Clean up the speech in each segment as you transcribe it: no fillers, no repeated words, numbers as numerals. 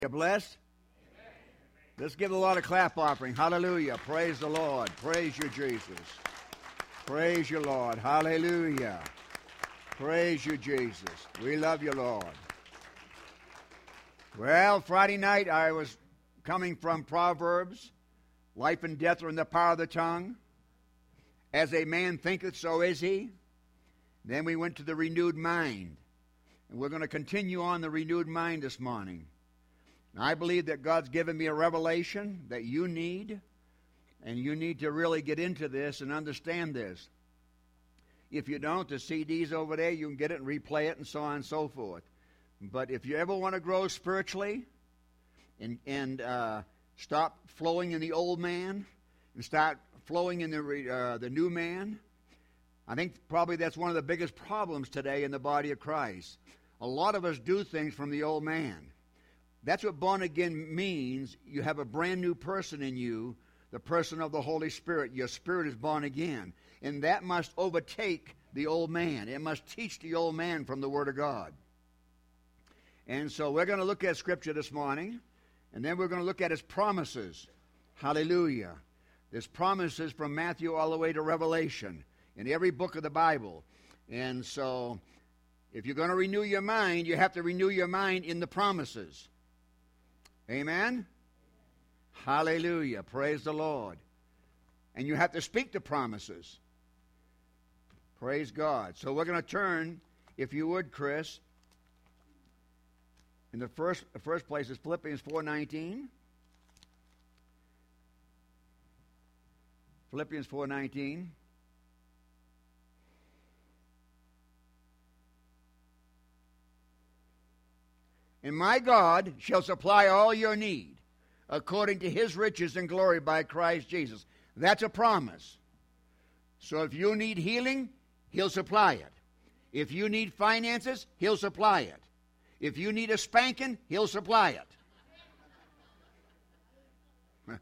You blessed? Let's give a lot of clap offering. Hallelujah. Praise the Lord. Praise you, Jesus. Praise you, Lord. Hallelujah. Praise you, Jesus. We love you, Lord. Well, Friday night I was coming from Proverbs. Life and death are in the power of the tongue. As a man thinketh, so is he. Then we went to the renewed mind. And we're going to continue on the renewed mind this morning. And I believe that God's given me a revelation that you need, and you need to really get into this and understand this. If you don't, the CD's over there, you can get it and replay it and so on and so forth. But if you ever want to grow spiritually and stop flowing in the old man and start flowing in the new man, I think probably that's one of the biggest problems today in the body of Christ. A lot of us do things from the old man. That's what born again means. You have a brand new person in you, the person of the Holy Spirit. Your spirit is born again. And that must overtake the old man. It must teach the old man from the Word of God. And so we're going to look at Scripture this morning, and then we're going to look at His promises. Hallelujah. There's promises from Matthew all the way to Revelation in every book of the Bible. And so if you're going to renew your mind, you have to renew your mind in the promises. Amen? Hallelujah. Praise the Lord. And you have to speak the promises. Praise God. So we're going to turn, if you would, Chris. In the first place is Philippians 4:19. Philippians 4:19. And my God shall supply all your need according to His riches and glory by Christ Jesus. That's a promise. So if you need healing, He'll supply it. If you need finances, He'll supply it. If you need a spanking, He'll supply it.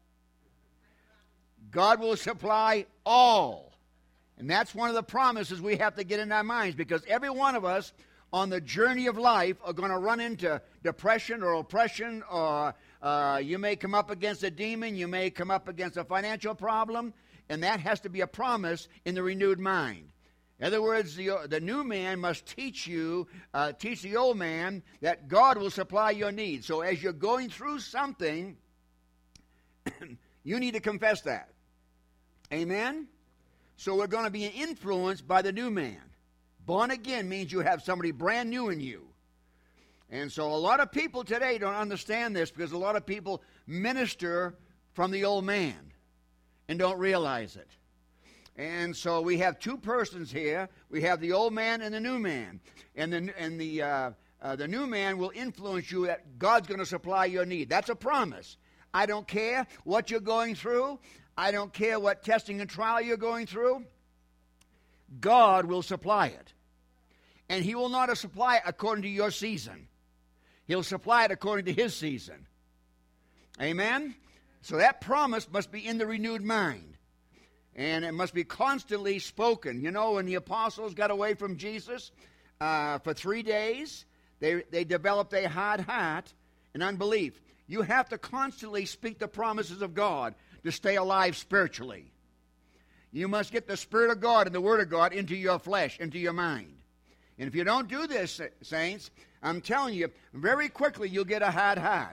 God will supply all. And that's one of the promises we have to get in our minds, because every one of us on the journey of life are going to run into depression or oppression, or you may come up against a demon, you may come up against a financial problem, and that has to be a promise in the renewed mind. In other words, the new man must teach the old man that God will supply your needs. So as you're going through something, you need to confess that. Amen? So we're going to be influenced by the new man. Born again means you have somebody brand new in you. And so a lot of people today don't understand this, because a lot of people minister from the old man and don't realize it. And so we have two persons here. We have the old man and the new man. And the new man will influence you that God's going to supply your need. That's a promise. I don't care what you're going through. I don't care what testing and trial you're going through. God will supply it. And He will not supply it according to your season. He'll supply it according to His season. Amen? So that promise must be in the renewed mind. And it must be constantly spoken. You know, when the apostles got away from Jesus for 3 days, they developed a hard heart and unbelief. You have to constantly speak the promises of God to stay alive spiritually. You must get the Spirit of God and the Word of God into your flesh, into your mind. And if you don't do this, saints, I'm telling you, very quickly you'll get a hard heart.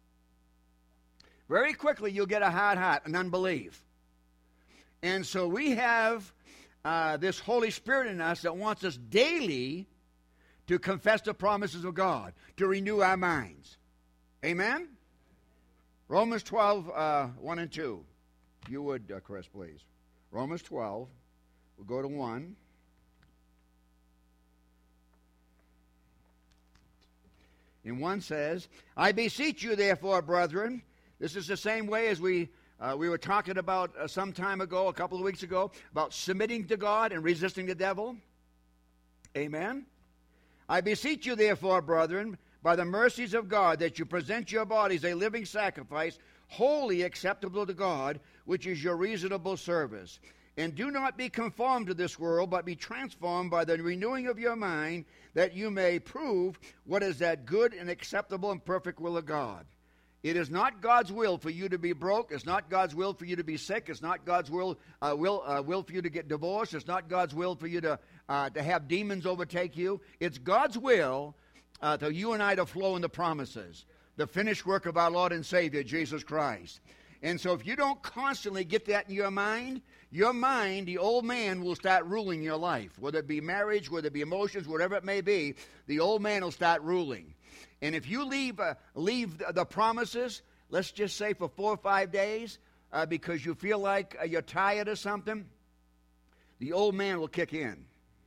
Very quickly you'll get a hard heart and unbelief. And so we have this Holy Spirit in us that wants us daily to confess the promises of God, to renew our minds. Amen? Romans 12, 1 and 2. If you would, Chris, please. Romans 12, we'll go to 1. And 1 says, I beseech you, therefore, brethren. This is the same way as we were talking about some time ago, a couple of weeks ago, about submitting to God and resisting the devil. Amen? I beseech you, therefore, brethren, by the mercies of God, that you present your bodies a living sacrifice, wholly acceptable to God, which is your reasonable service. And do not be conformed to this world, but be transformed by the renewing of your mind, that you may prove what is that good and acceptable and perfect will of God. It is not God's will for you to be broke. It's not God's will for you to be sick. It's not God's will for you to get divorced. It's not God's will for you to have demons overtake you. It's God's will for you and I to flow in the promises, the finished work of our Lord and Savior, Jesus Christ. And so if you don't constantly get that in your mind, the old man, will start ruling your life. Whether it be marriage, whether it be emotions, whatever it may be, the old man will start ruling. And if you leave the promises, let's just say for 4 or 5 days, because you feel like you're tired or something, the old man will kick in.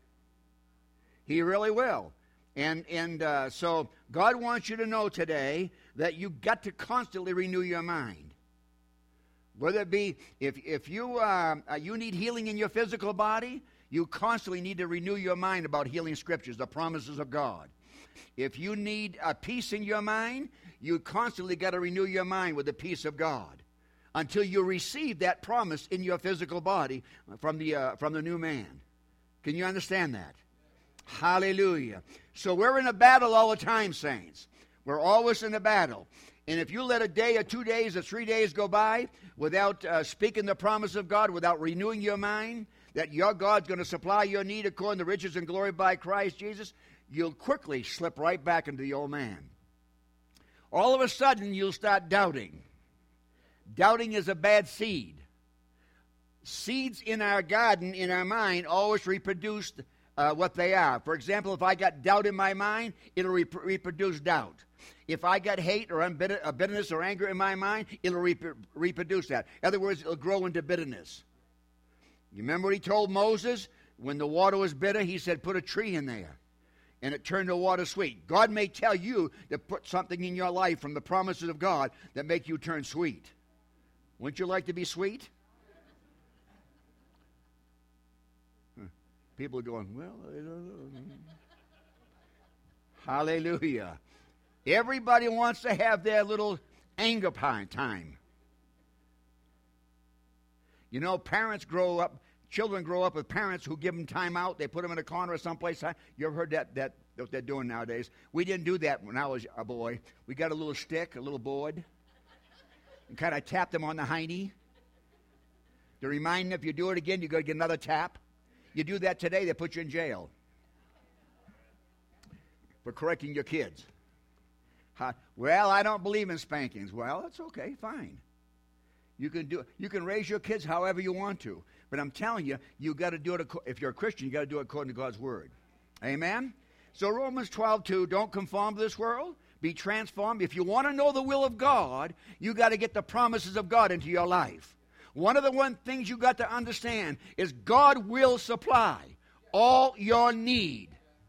He really will. And so God wants you to know today that you've got to constantly renew your mind. Whether it be, if you need healing in your physical body, you constantly need to renew your mind about healing scriptures, the promises of God. If you need a peace in your mind, you constantly got to renew your mind with the peace of God until you receive that promise in your physical body from the new man. Can you understand that? Hallelujah. So we're in a battle all the time, saints. We're always in a battle. And if you let a day or 2 days or 3 days go by without speaking the promise of God, without renewing your mind, that your God's going to supply your need according to riches and glory by Christ Jesus, you'll quickly slip right back into the old man. All of a sudden, you'll start doubting. Doubting is a bad seed. Seeds in our garden, in our mind, always reproduce what they are. For example, if I got doubt in my mind, it'll reproduce doubt. If I got hate or bitterness or anger in my mind, it'll reproduce that. In other words, it'll grow into bitterness. You remember what he told Moses? When the water was bitter, he said, put a tree in there. And it turned the water sweet. God may tell you to put something in your life from the promises of God that make you turn sweet. Wouldn't you like to be sweet? People are going, well, I don't know. Hallelujah. Everybody wants to have their little anger time. You know, children grow up with parents who give them time out. They put them in a corner or someplace. You ever heard that what they're doing nowadays? We didn't do that when I was a boy. We got a little stick, a little board, and kind of tapped them on the hiney to remind them if you do it again, you got to get another tap. You do that today, they put you in jail for correcting your kids. Well, I don't believe in spankings. Well, that's okay, fine. You can raise your kids however you want to. But I'm telling you, you got to do it. If you're a Christian, you got to do it according to God's word. Amen? So Romans 12:2, don't conform to this world. Be transformed. If you want to know the will of God, you got to get the promises of God into your life. One of the things you got to understand is God will supply all your need.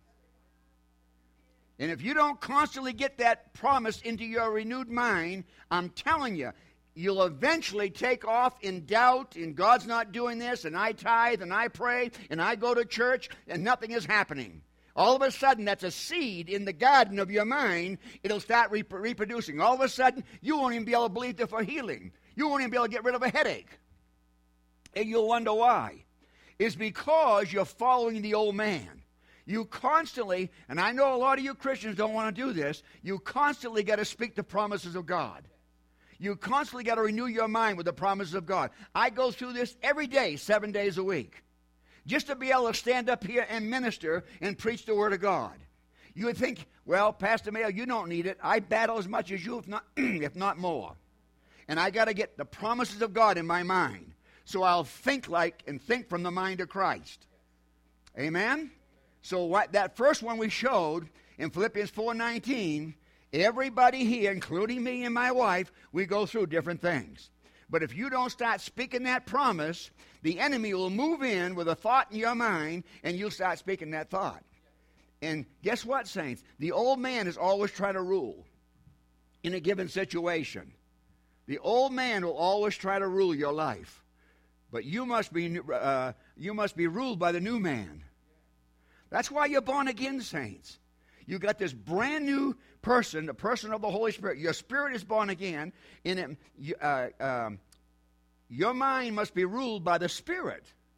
And if you don't constantly get that promise into your renewed mind, I'm telling you, you'll eventually take off in doubt, and God's not doing this, and I tithe, and I pray, and I go to church, and nothing is happening. All of a sudden, that's a seed in the garden of your mind. It'll start reproducing. All of a sudden, you won't even be able to believe for healing. You won't even be able to get rid of a headache. And you'll wonder why. It's because you're following the old man. You constantly, and I know a lot of you Christians don't want to do this, you constantly got to speak the promises of God. You constantly got to renew your mind with the promises of God. I go through this every day, 7 days a week, just to be able to stand up here and minister and preach the Word of God. You would think, well, Pastor Mayo, you don't need it. I battle as much as you, if not more. And I got to get the promises of God in my mind, so I'll think like and think from the mind of Christ. Amen? So that first one we showed in Philippians 4:19, everybody here, including me and my wife, we go through different things. But if you don't start speaking that promise, the enemy will move in with a thought in your mind, and you'll start speaking that thought. And guess what, saints? The old man is always trying to rule in a given situation. The old man will always try to rule your life. But you must be ruled by the new man. That's why you're born again, saints. You got this brand new person, the person of the Holy Spirit. Your spirit is born again, and your mind must be ruled by the Spirit.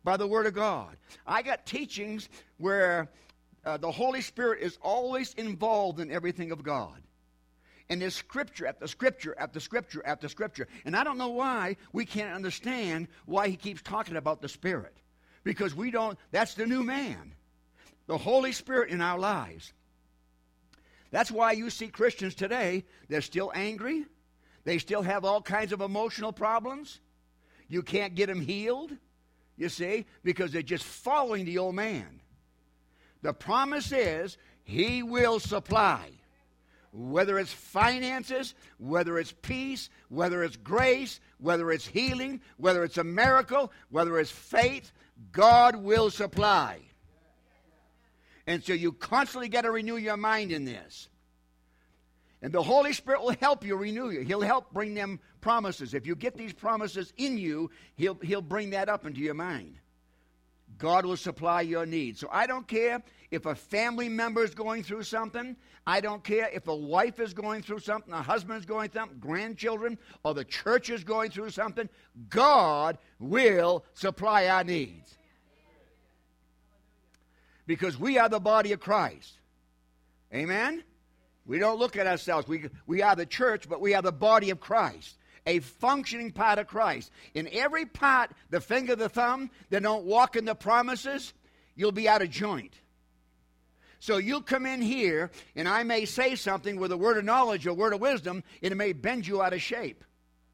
by the Word of God. I got teachings where the Holy Spirit is always involved in everything of God. And there's scripture after scripture after scripture after scripture. And I don't know why we can't understand why he keeps talking about the Spirit. Because we don't, that's the new man. The Holy Spirit in our lives. That's why you see Christians today, they're still angry. They still have all kinds of emotional problems. You can't get them healed, you see, because they're just following the old man. The promise is he will supply. Whether it's finances, whether it's peace, whether it's grace, whether it's healing, whether it's a miracle, whether it's faith, God will supply. And so you constantly got to renew your mind in this. And the Holy Spirit will help you renew you. He'll help bring them promises. If you get these promises in you, He'll bring that up into your mind. God will supply your needs. So I don't care if a family member is going through something. I don't care if a wife is going through something, a husband is going through something, grandchildren, or the church is going through something. God will supply our needs. Because we are the body of Christ. Amen? We don't look at ourselves. We are the church, but we are the body of Christ. A functioning part of Christ. In every part, the finger, the thumb, that don't walk in the promises, you'll be out of joint. So you'll come in here, and I may say something with a word of knowledge or word of wisdom, and it may bend you out of shape.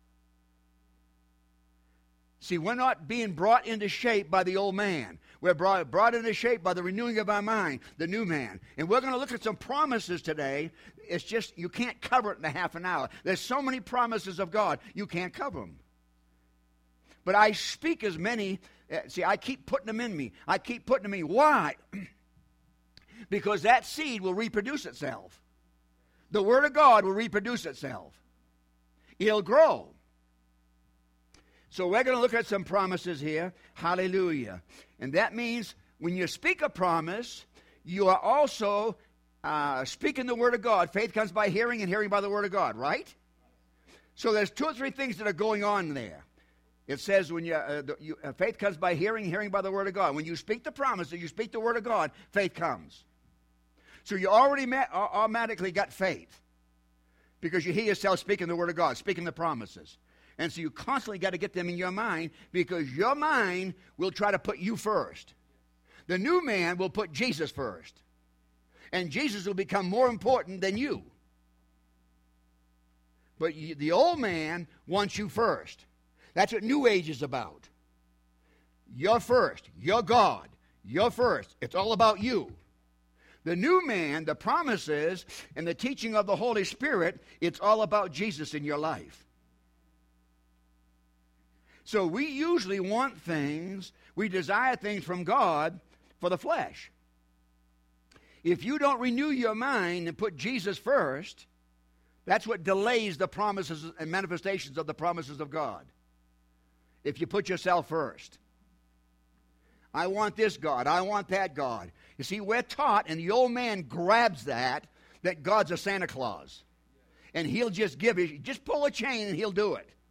See, we're not being brought into shape by the old man. We're brought into shape by the renewing of our mind, the new man. And we're going to look at some promises today. It's just, you can't cover it in a half an hour. There's so many promises of God, you can't cover them. But I speak as many, see, I keep putting them in me. I keep putting them in me. Why? Because that seed will reproduce itself. The Word of God will reproduce itself. It'll grow. So we're going to look at some promises here. Hallelujah. And that means when you speak a promise, you are also speaking the Word of God. Faith comes by hearing, and hearing by the Word of God, right? So there's two or three things that are going on there. It says when faith comes by hearing, hearing by the Word of God. When you speak the promise, you speak the Word of God, faith comes. So you already automatically got faith because you hear yourself speaking the Word of God, speaking the promises. And so you constantly got to get them in your mind because your mind will try to put you first. The new man will put Jesus first. And Jesus will become more important than you. But the old man wants you first. That's what New Age is about. You're first. You're God. You're first. It's all about you. The new man, the promises, and the teaching of the Holy Spirit, it's all about Jesus in your life. So we usually want things, we desire things from God for the flesh. If you don't renew your mind and put Jesus first, that's what delays the promises and manifestations of the promises of God. If you put yourself first. I want this God. I want that God. You see, we're taught, and the old man grabs that God's a Santa Claus. And he'll just give you, just pull a chain and he'll do it.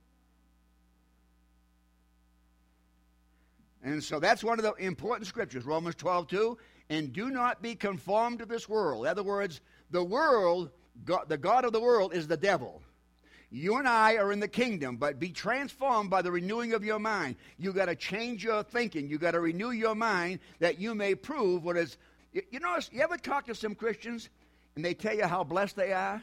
And so that's one of the important scriptures, Romans 12:2. And do not be conformed to this world. In other words, the world, the God of the world is the devil. You and I are in the kingdom, but be transformed by the renewing of your mind. You got to change your thinking. You got to renew your mind that you may prove what is. You know, you ever talk to some Christians and they tell you how blessed they are?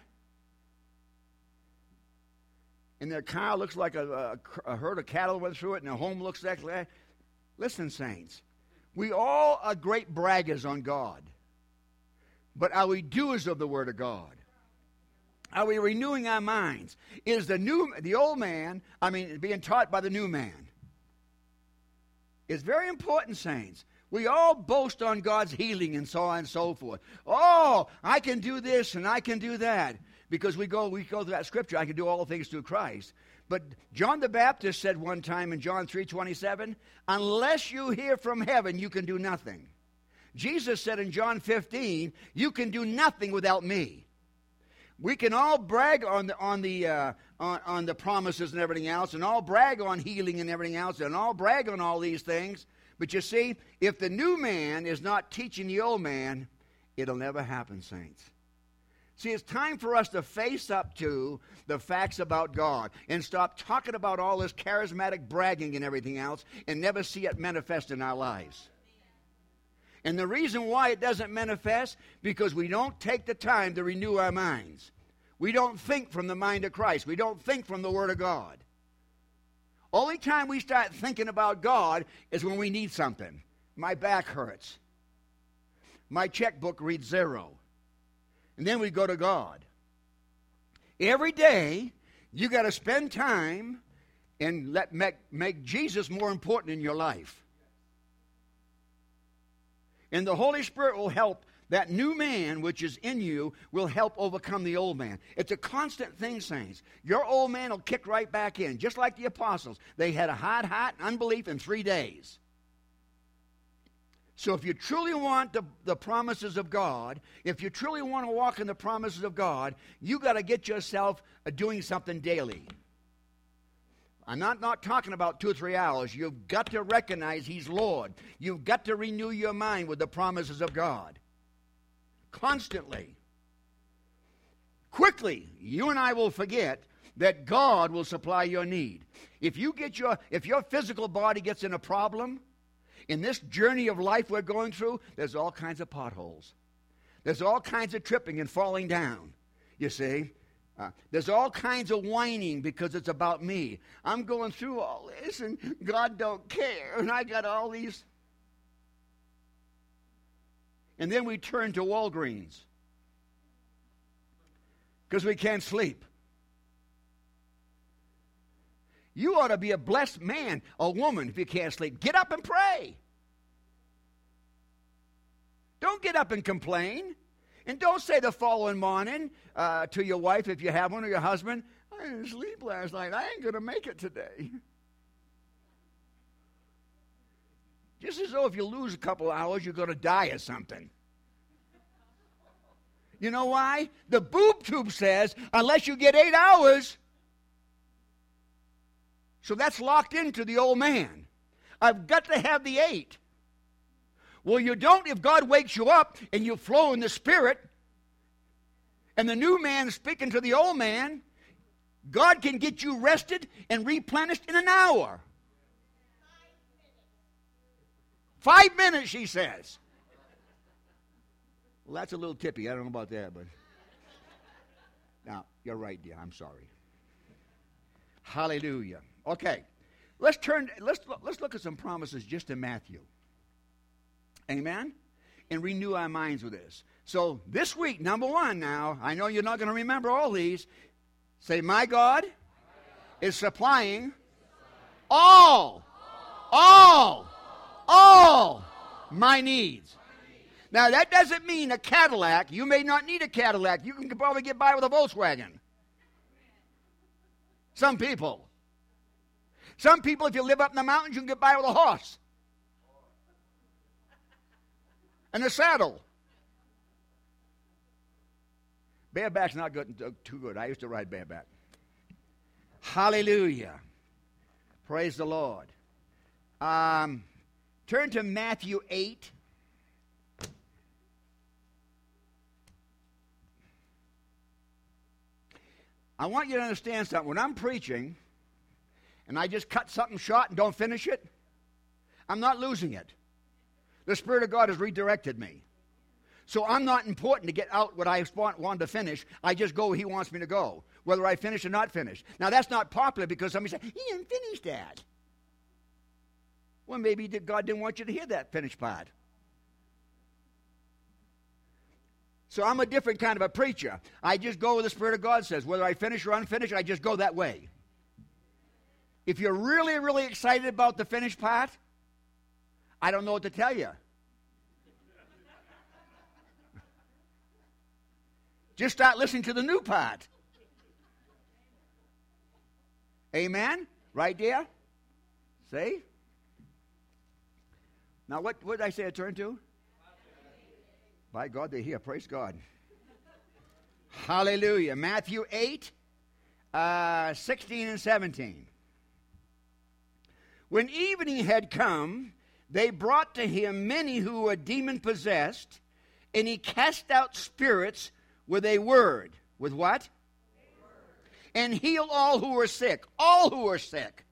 And their car looks like a herd of cattle went through it, and their home looks like that. Listen, saints, we all are great braggers on God. But are we doers of the Word of God? Are we renewing our minds? Is the old man, being taught by the new man? It's very important, saints. We all boast on God's healing and so on and so forth. Oh, I can do this and I can do that. Because we go through that scripture, I can do all things through Christ. But John the Baptist said one time in John 3:27, unless you hear from heaven, you can do nothing. Jesus said in John 15, you can do nothing without me. We can all brag on the promises and everything else, and all brag on healing and everything else, and all brag on all these things. But you see, if the new man is not teaching the old man, it'll never happen, saints. See, it's time for us to face up to the facts about God and stop talking about all this charismatic bragging and everything else and never see it manifest in our lives. And the reason why it doesn't manifest, because we don't take the time to renew our minds. We don't think from the mind of Christ. We don't think from the Word of God. Only time we start thinking about God is when we need something. My back hurts. My checkbook reads 0. And then we go to God. Every day, you got to spend time and make Jesus more important in your life. And the Holy Spirit will help. That new man which is in you will help overcome the old man. It's a constant thing, saints. Your old man will kick right back in, just like the apostles. They had a hard heart and unbelief in 3 days. So if you truly want the promises of God, if you truly want to walk in the promises of God, you got to get yourself doing something daily. I'm not talking about 2 or 3 hours. You've got to recognize He's Lord. You've got to renew your mind with the promises of God. Constantly. Quickly, you and I will forget that God will supply your need. If your physical body gets in a problem, in this journey of life we're going through, there's all kinds of potholes. There's all kinds of tripping and falling down, you see. There's all kinds of whining because it's about me. I'm going through all this and God don't care. And I got all these. And then we turn to Walgreens because we can't sleep. You ought to be a blessed man or woman if you can't sleep. Get up and pray. Don't get up and complain. And don't say the following morning to your wife, if you have one, or your husband, I didn't sleep last night. I ain't going to make it today. Just as though if you lose a couple hours, you're going to die or something. You know why? The boob tube says, unless you get 8 hours. So that's locked into the old man. I've got to have the 8. Well, you don't if God wakes you up and you flow in the Spirit and the new man is speaking to the old man. God can get you rested and replenished in an hour. 5 minutes, she says. Well, that's a little tippy. I don't know about that, but now you're right, dear. I'm sorry. Hallelujah. Okay, let's look at some promises just in Matthew. Amen? And renew our minds with this. So this week, number 1 now, I know you're not going to remember all these. Say, my God is supplying all my needs. Now, that doesn't mean a Cadillac. You may not need a Cadillac. You can probably get by with a Volkswagen. Some people, if you live up in the mountains, you can get by with a horse and a saddle. Bareback's not too good. I used to ride bareback. Hallelujah. Praise the Lord. Turn to Matthew 8. I want you to understand something. When I'm preaching and I just cut something short and don't finish it, I'm not losing it. The Spirit of God has redirected me. So I'm not important to get out what I want to finish. I just go where He wants me to go, whether I finish or not finish. Now, that's not popular because somebody said, He didn't finish that. Well, maybe God didn't want you to hear that finished part. So I'm a different kind of a preacher. I just go where the Spirit of God says. Whether I finish or unfinished, I just go that way. If you're really, really excited about the finished part, I don't know what to tell you. Just start listening to the new part. Amen? Right there? See? Now, what did I say I turn to? By God, they're here. Praise God. Hallelujah. Matthew 8, 16 and 17. When evening had come, they brought to him many who were demon-possessed, and he cast out spirits with a word. With what? And healed all who were sick. All who were sick.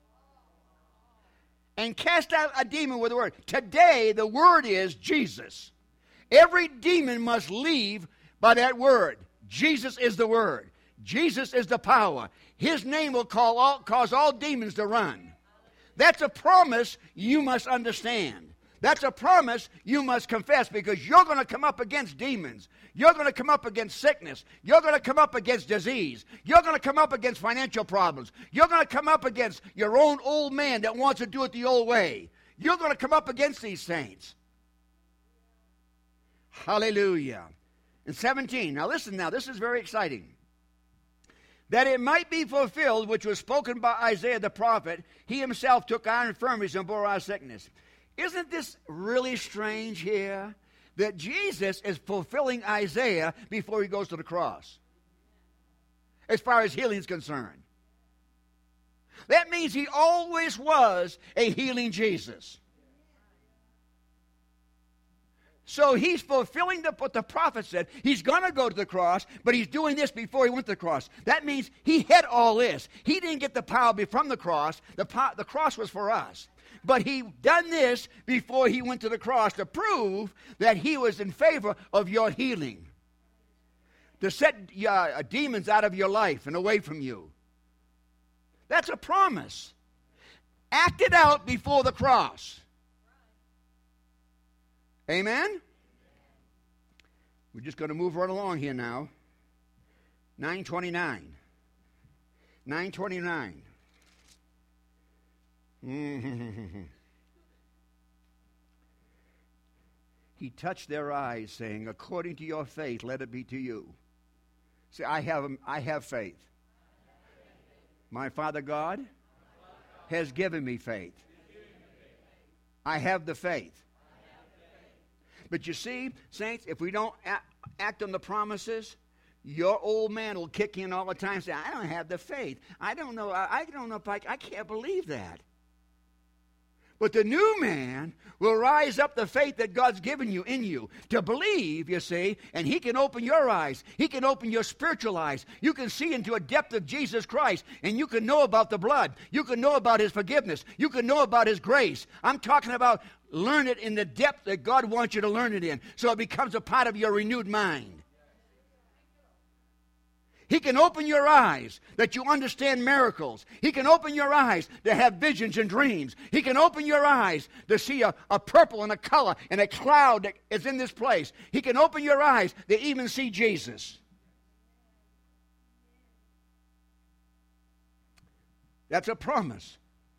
And cast out a demon with a word. Today, the word is Jesus. Every demon must leave by that word. Jesus is the word. Jesus is the power. His name will cause all demons to run. That's a promise you must understand. That's a promise you must confess, because you're going to come up against demons. You're going to come up against sickness. You're going to come up against disease. You're going to come up against financial problems. You're going to come up against your own old man that wants to do it the old way. You're going to come up against these saints. Hallelujah. And 17. Now listen now. This is very exciting. That it might be fulfilled, which was spoken by Isaiah the prophet, he himself took our infirmities and bore our sickness. Isn't this really strange here? That Jesus is fulfilling Isaiah before he goes to the cross, as far as healing is concerned. That means he always was a healing Jesus. So he's fulfilling what the prophet said. He's going to go to the cross, but he's doing this before he went to the cross. That means he had all this. He didn't get the power from the cross. The cross was for us. But he done this before he went to the cross to prove that he was in favor of your healing. To set demons out of your life and away from you. That's a promise. Acted out before the cross. Amen? We're just going to move right along here now. 929. 929. He touched their eyes, saying, according to your faith, let it be to you. See, I have faith. My Father God has given me faith. I have the faith. But you see, saints, if we don't act on the promises, your old man will kick in all the time and say, I don't have the faith. I don't know if I can't believe that. But the new man will rise up the faith that God's given you in you to believe, you see, and he can open your eyes. He can open your spiritual eyes. You can see into a depth of Jesus Christ, and you can know about the blood. You can know about his forgiveness. You can know about his grace. I'm talking about learn it in the depth that God wants you to learn it in, so it becomes a part of your renewed mind. He can open your eyes that you understand miracles. He can open your eyes to have visions and dreams. He can open your eyes to see a purple and a color and a cloud that is in this place. He can open your eyes to even see Jesus. That's a promise.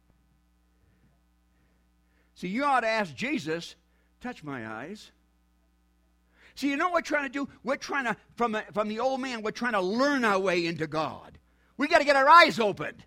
See, you ought to ask Jesus, touch my eyes. See, you know what we're trying to do? We're trying to, from the old man, we're trying to learn our way into God. We got to get our eyes opened.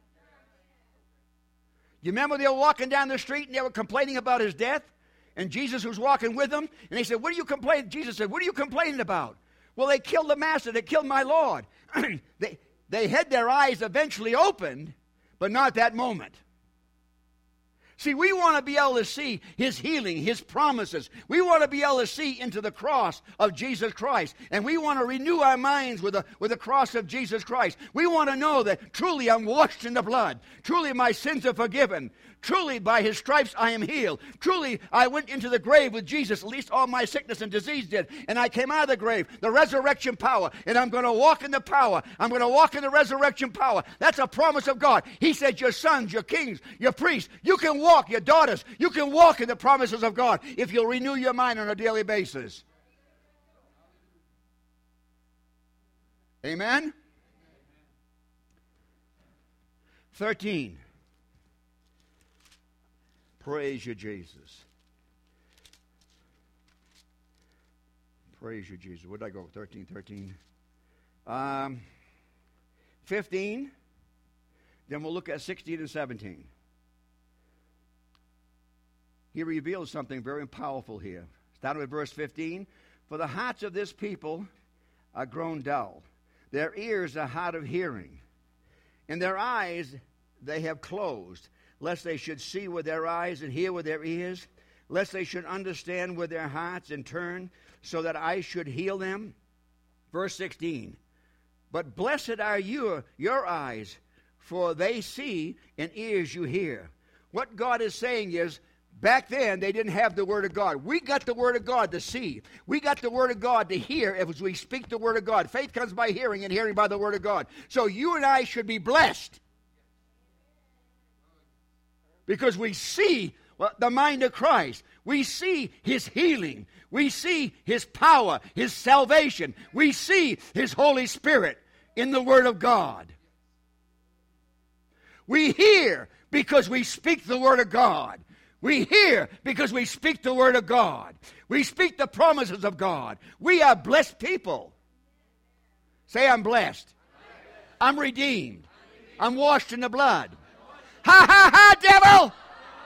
You remember they were walking down the street and they were complaining about his death? And Jesus was walking with them. And they said, what are you complaining? Jesus said, what are you complaining about? Well, they killed the master. They killed my Lord. They had their eyes eventually opened, but not that moment. See, we want to be able to see his healing, his promises. We want to be able to see into the cross of Jesus Christ. And we want to renew our minds with the cross of Jesus Christ. We want to know that truly I'm washed in the blood. Truly my sins are forgiven. Truly by his stripes I am healed. Truly I went into the grave with Jesus. At least all my sickness and disease did. And I came out of the grave. The resurrection power. And I'm going to walk in the power. I'm going to walk in the resurrection power. That's a promise of God. He said your sons, your kings, your priests, you can walk, your daughters, you can walk in the promises of God if you'll renew your mind on a daily basis. Amen? 13. Praise you, Jesus. Praise you, Jesus. Where did I go? 13. 15. Then we'll look at 16 and 17. He reveals something very powerful here. Starting with verse 15. For the hearts of this people are grown dull. Their ears are hard of hearing. And their eyes they have closed, lest they should see with their eyes and hear with their ears, lest they should understand with their hearts and turn, so that I should heal them. Verse 16. But blessed are your eyes, for they see, and ears you hear. What God is saying is, back then they didn't have the Word of God. We got the Word of God to see. We got the Word of God to hear as we speak the Word of God. Faith comes by hearing, and hearing by the Word of God. So you and I should be blessed, because we see the mind of Christ. We see His healing. We see His power, His salvation. We see His Holy Spirit in the Word of God. We hear because we speak the Word of God. We hear because we speak the Word of God. We speak the promises of God. We are blessed people. Say, I'm blessed. I'm redeemed. I'm washed in the blood. Ha, ha, ha, devil!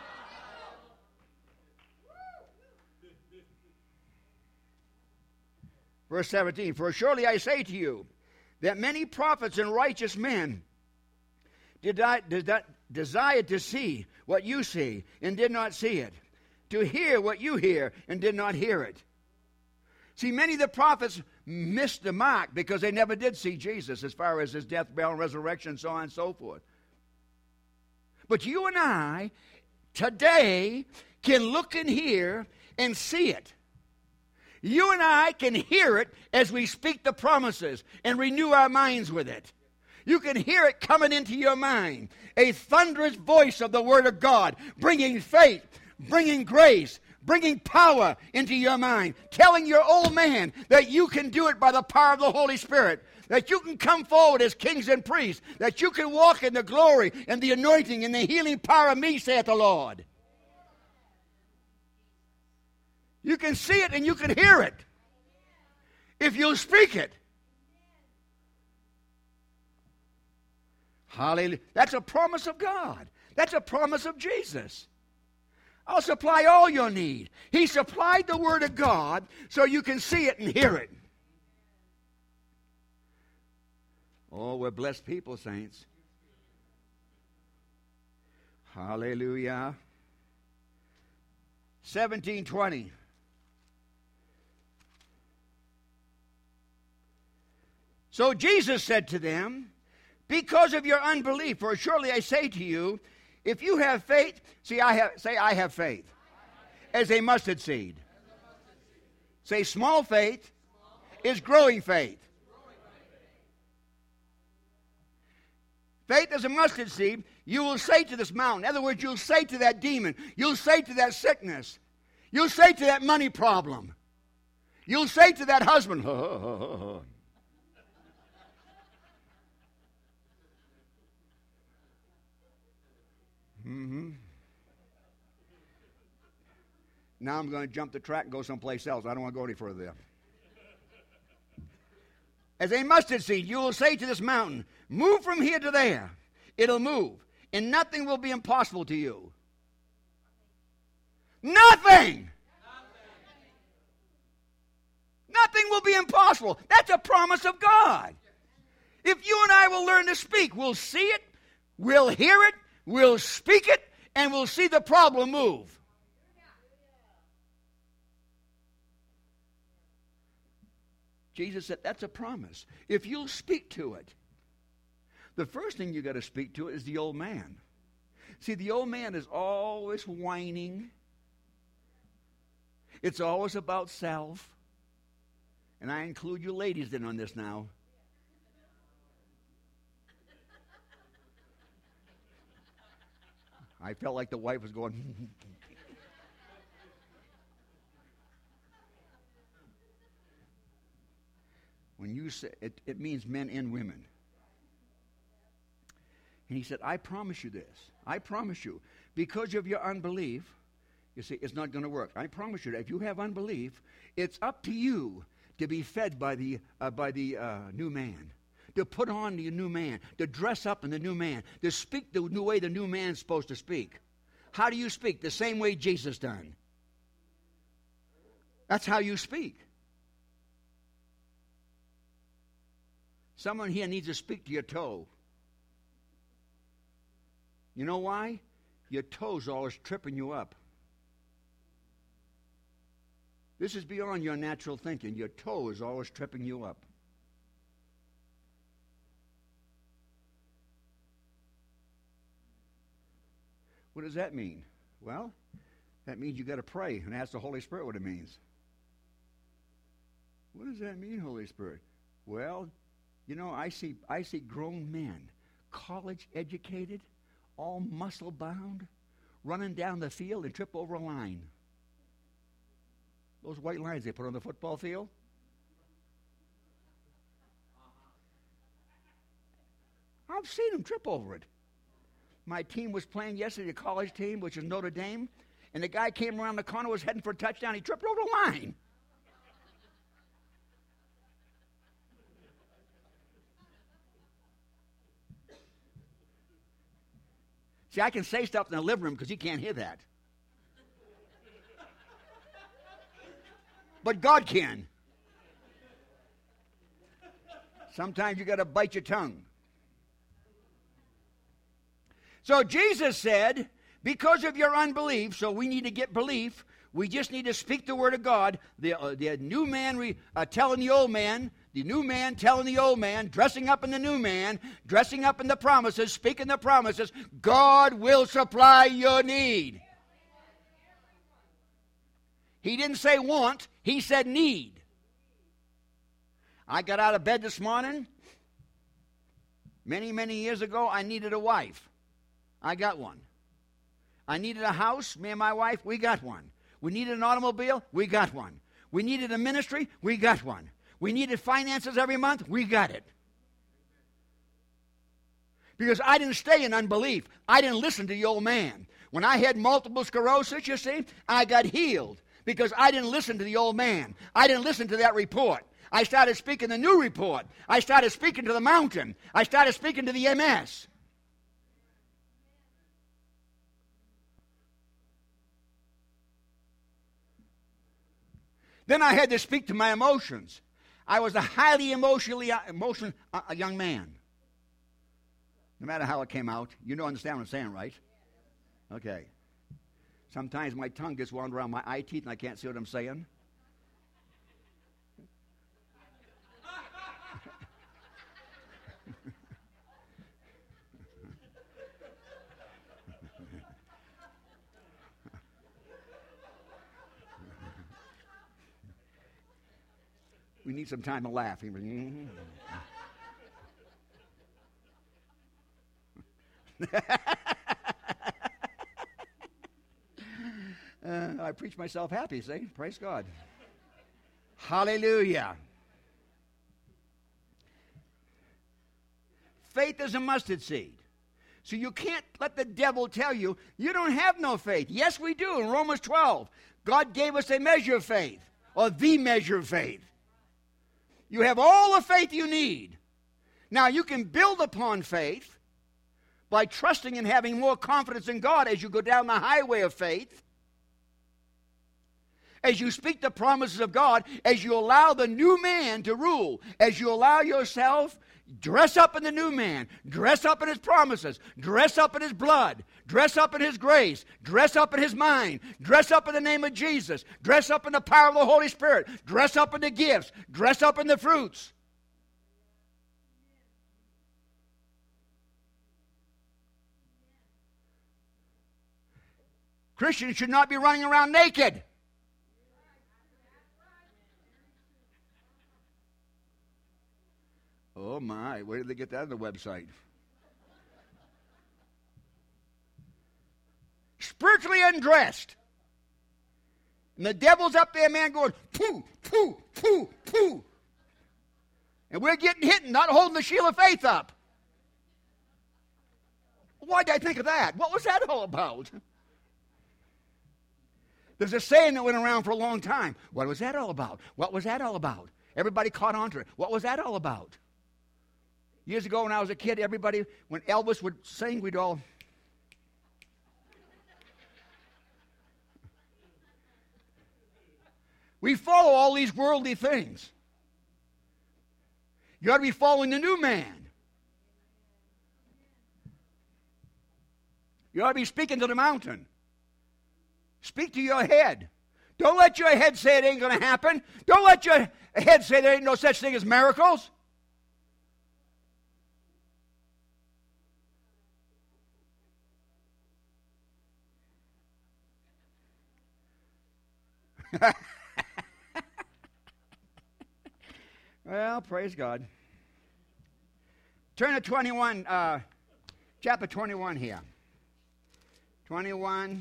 Verse 17, for surely I say to you that many prophets and righteous men desired to see what you see and did not see it, to hear what you hear and did not hear it. See, many of the prophets missed the mark because they never did see Jesus as far as His death, burial, and resurrection, so on and so forth. But you and I today can look and hear and see it. You and I can hear it as we speak the promises and renew our minds with it. You can hear it coming into your mind. A thunderous voice of the Word of God, bringing faith, bringing grace, bringing power into your mind. Telling your old man that you can do it by the power of the Holy Spirit. That you can come forward as kings and priests. That you can walk in the glory and the anointing and the healing power of me, saith the Lord. You can see it and you can hear it if you'll speak it. Hallelujah. That's a promise of God. That's a promise of Jesus. I'll supply all your need. He supplied the Word of God so you can see it and hear it. Oh, we're blessed people, saints. Hallelujah. 17:20. So Jesus said to them, because of your unbelief, for surely I say to you, if you have faith, I have faith, as a mustard seed. Say, small faith is growing faith. Faith as a mustard seed, you will say to this mountain. In other words, you'll say to that demon. You'll say to that sickness. You'll say to that money problem. You'll say to that husband, Now I'm going to jump the track and go someplace else. I don't want to go any further there. As a mustard seed, you will say to this mountain, move from here to there. It'll move, and nothing will be impossible to you. Nothing! Nothing will be impossible. That's a promise of God. If you and I will learn to speak, we'll see it, we'll hear it, we'll speak it, and we'll see the problem move. Jesus said, that's a promise. If you'll speak to it. The first thing you got to speak to is the old man. See, the old man is always whining. It's always about self. And I include you ladies in on this now. I felt like the wife was going, when you say it means men and women. And he said, I promise you this. I promise you, because of your unbelief, you see, it's not going to work. I promise you that if you have unbelief, it's up to you to be fed by the new man, to put on the new man, to dress up in the new man, to speak the new way the new man's supposed to speak. How do you speak? The same way Jesus done. That's how you speak. Someone here needs to speak to your toe. You know why? Your toes always tripping you up. This is beyond your natural thinking. Your toe is always tripping you up. What does that mean? Well, that means you got to pray and ask the Holy Spirit what it means. What does that mean, Holy Spirit? Well, you know, I see grown men, college educated, all muscle bound, running down the field and trip over a line. Those white lines they put on the football field. I've seen them trip over it. My team was playing yesterday, a college team, which is Notre Dame, and the guy came around the corner, was heading for a touchdown. He tripped over the line. See, I can say stuff in the living room because he can't hear that. But God can. Sometimes you got to bite your tongue. So Jesus said, because of your unbelief, so we need to get belief, we just need to speak the word of God. The new man telling the old man, the new man telling the old man, dressing up in the new man, dressing up in the promises, speaking the promises, God will supply your need. He didn't say want, he said need. I got out of bed this morning. Many, many years ago, I needed a wife. I got one. I needed a house. Me and my wife, we got one. We needed an automobile. We got one. We needed a ministry. We got one. We needed finances every month. We got it. Because I didn't stay in unbelief. I didn't listen to the old man. When I had multiple sclerosis, you see, I got healed because I didn't listen to the old man. I didn't listen to that report. I started speaking the new report. I started speaking to the mountain. I started speaking to the MS. Then I had to speak to my emotions. I was a highly emotional young man. No matter how it came out. You don't understand what I'm saying, right? Okay. Sometimes my tongue gets wound around my eye teeth and I can't see what I'm saying. We need some time to laugh. I preach myself happy, see? Praise God. Hallelujah. Faith is a mustard seed. So you can't let the devil tell you, you don't have no faith. Yes, we do. In Romans 12, God gave us a measure of faith, or the measure of faith. You have all the faith you need. Now, you can build upon faith by trusting and having more confidence in God as you go down the highway of faith, as you speak the promises of God, as you allow the new man to rule, as you allow yourself, dress up in the new man, dress up in his promises, dress up in his blood, dress up in his grace, dress up in his mind, dress up in the name of Jesus, dress up in the power of the Holy Spirit, dress up in the gifts, dress up in the fruits. Christians should not be running around naked. Oh my, where did they get that on the website? Spiritually undressed. And the devil's up there, man, going, poo, poo, poo, poo. And we're getting hit and not holding the shield of faith up. Why did I think of that? What was that all about? There's a saying that went around for a long time. What was that all about? What was that all about? Everybody caught on to it. What was that all about? Years ago when I was a kid, everybody, when Elvis would sing, we'd all... We follow all these worldly things. You ought to be following the new man. You ought to be speaking to the mountain. Speak to your head. Don't let your head say it ain't going to happen. Don't let your head say there ain't no such thing as miracles. Well, praise God. Turn to 21, chapter 21 here. 21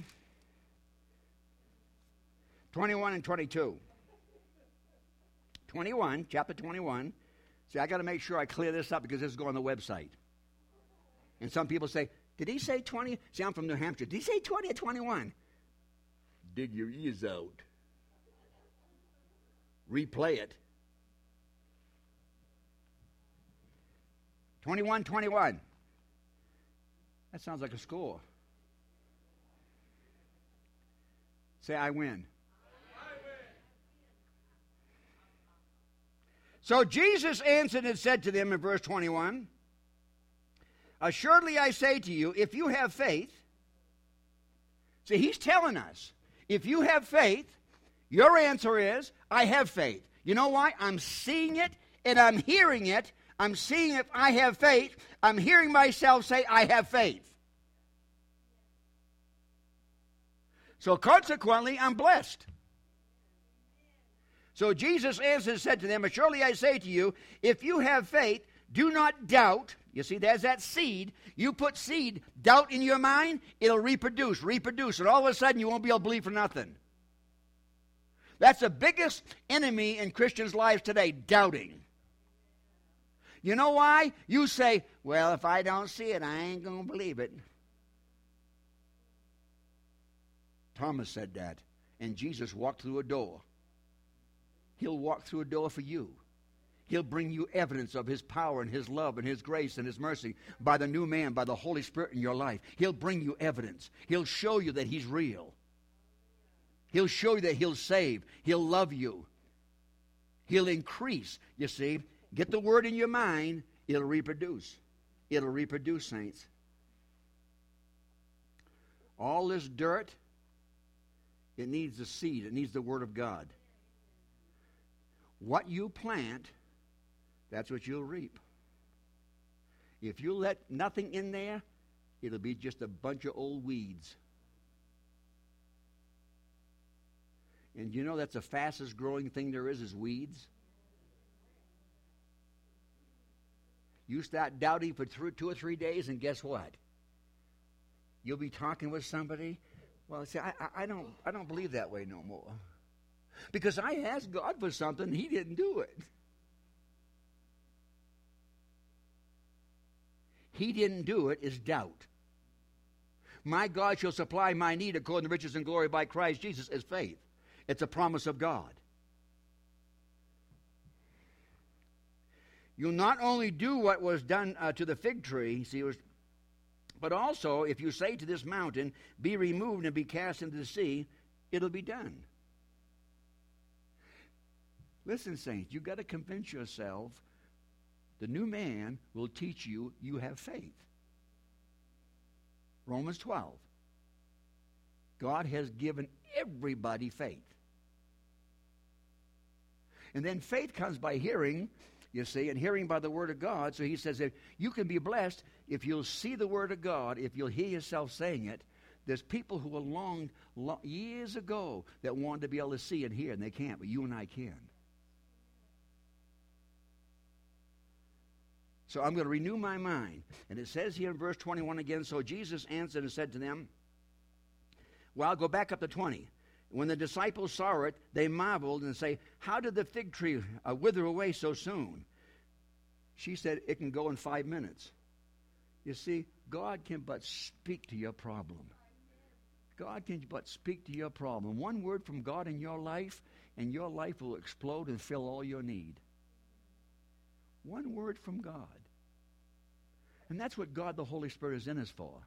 and 22. 21, chapter 21. See, I got to make sure I clear this up because this is going on the website. And some people say, did he say 20? See, I'm from New Hampshire. Did he say 20 or 21? Dig your ears out. Replay it. 21. That sounds like a score. Say, I win. So Jesus answered and said to them in verse 21, assuredly I say to you, if you have faith, see, he's telling us, if you have faith, your answer is, I have faith. You know why? I'm seeing it and I'm hearing it. I'm seeing if I have faith. I'm hearing myself say, I have faith. So consequently, I'm blessed. So Jesus answered and said to them, surely I say to you, if you have faith, do not doubt. You see, there's that seed. You put seed, doubt in your mind, it'll reproduce. And all of a sudden, you won't be able to believe for nothing. That's the biggest enemy in Christians' lives today, doubting. You know why? You say, well, if I don't see it, I ain't going to believe it. Thomas said that, and Jesus walked through a door. He'll walk through a door for you. He'll bring you evidence of his power and his love and his grace and his mercy by the new man, by the Holy Spirit in your life. He'll bring you evidence. He'll show you that he's real. He'll show you that he'll save. He'll love you. He'll increase. You see, get the word in your mind, it'll reproduce. It'll reproduce, saints. All this dirt, it needs the seed. It needs the word of God. What you plant, that's what you'll reap. If you let nothing in there, it'll be just a bunch of old weeds. And you know that's the fastest growing thing there is weeds. You start doubting for 2 or 3 days, and guess what? You'll be talking with somebody. Well, see, I don't believe that way no more. Because I asked God for something, he didn't do it. He didn't do it is doubt. My God shall supply my need according to riches and glory by Christ Jesus is faith. It's a promise of God. You'll not only do what was done to the fig tree, see, but also if you say to this mountain, be removed and be cast into the sea, it'll be done. Listen, saints, you've got to convince yourself the new man will teach you you have faith. Romans 12. God has given everybody faith. And then faith comes by hearing, you see, and hearing by the Word of God. So he says that you can be blessed if you'll see the Word of God, if you'll hear yourself saying it. There's people who were long years ago that wanted to be able to see and hear, and they can't, but you and I can. So I'm going to renew my mind. And it says here in verse 21 again, so Jesus answered and said to them, well, I'll go back up to 20. When the disciples saw it, they marveled and say, how did the fig tree wither away so soon? She said, it can go in 5 minutes. You see, God can but speak to your problem. God can but speak to your problem. One word from God in your life, and your life will explode and fill all your need. One word from God. And that's what God the Holy Spirit is in us for.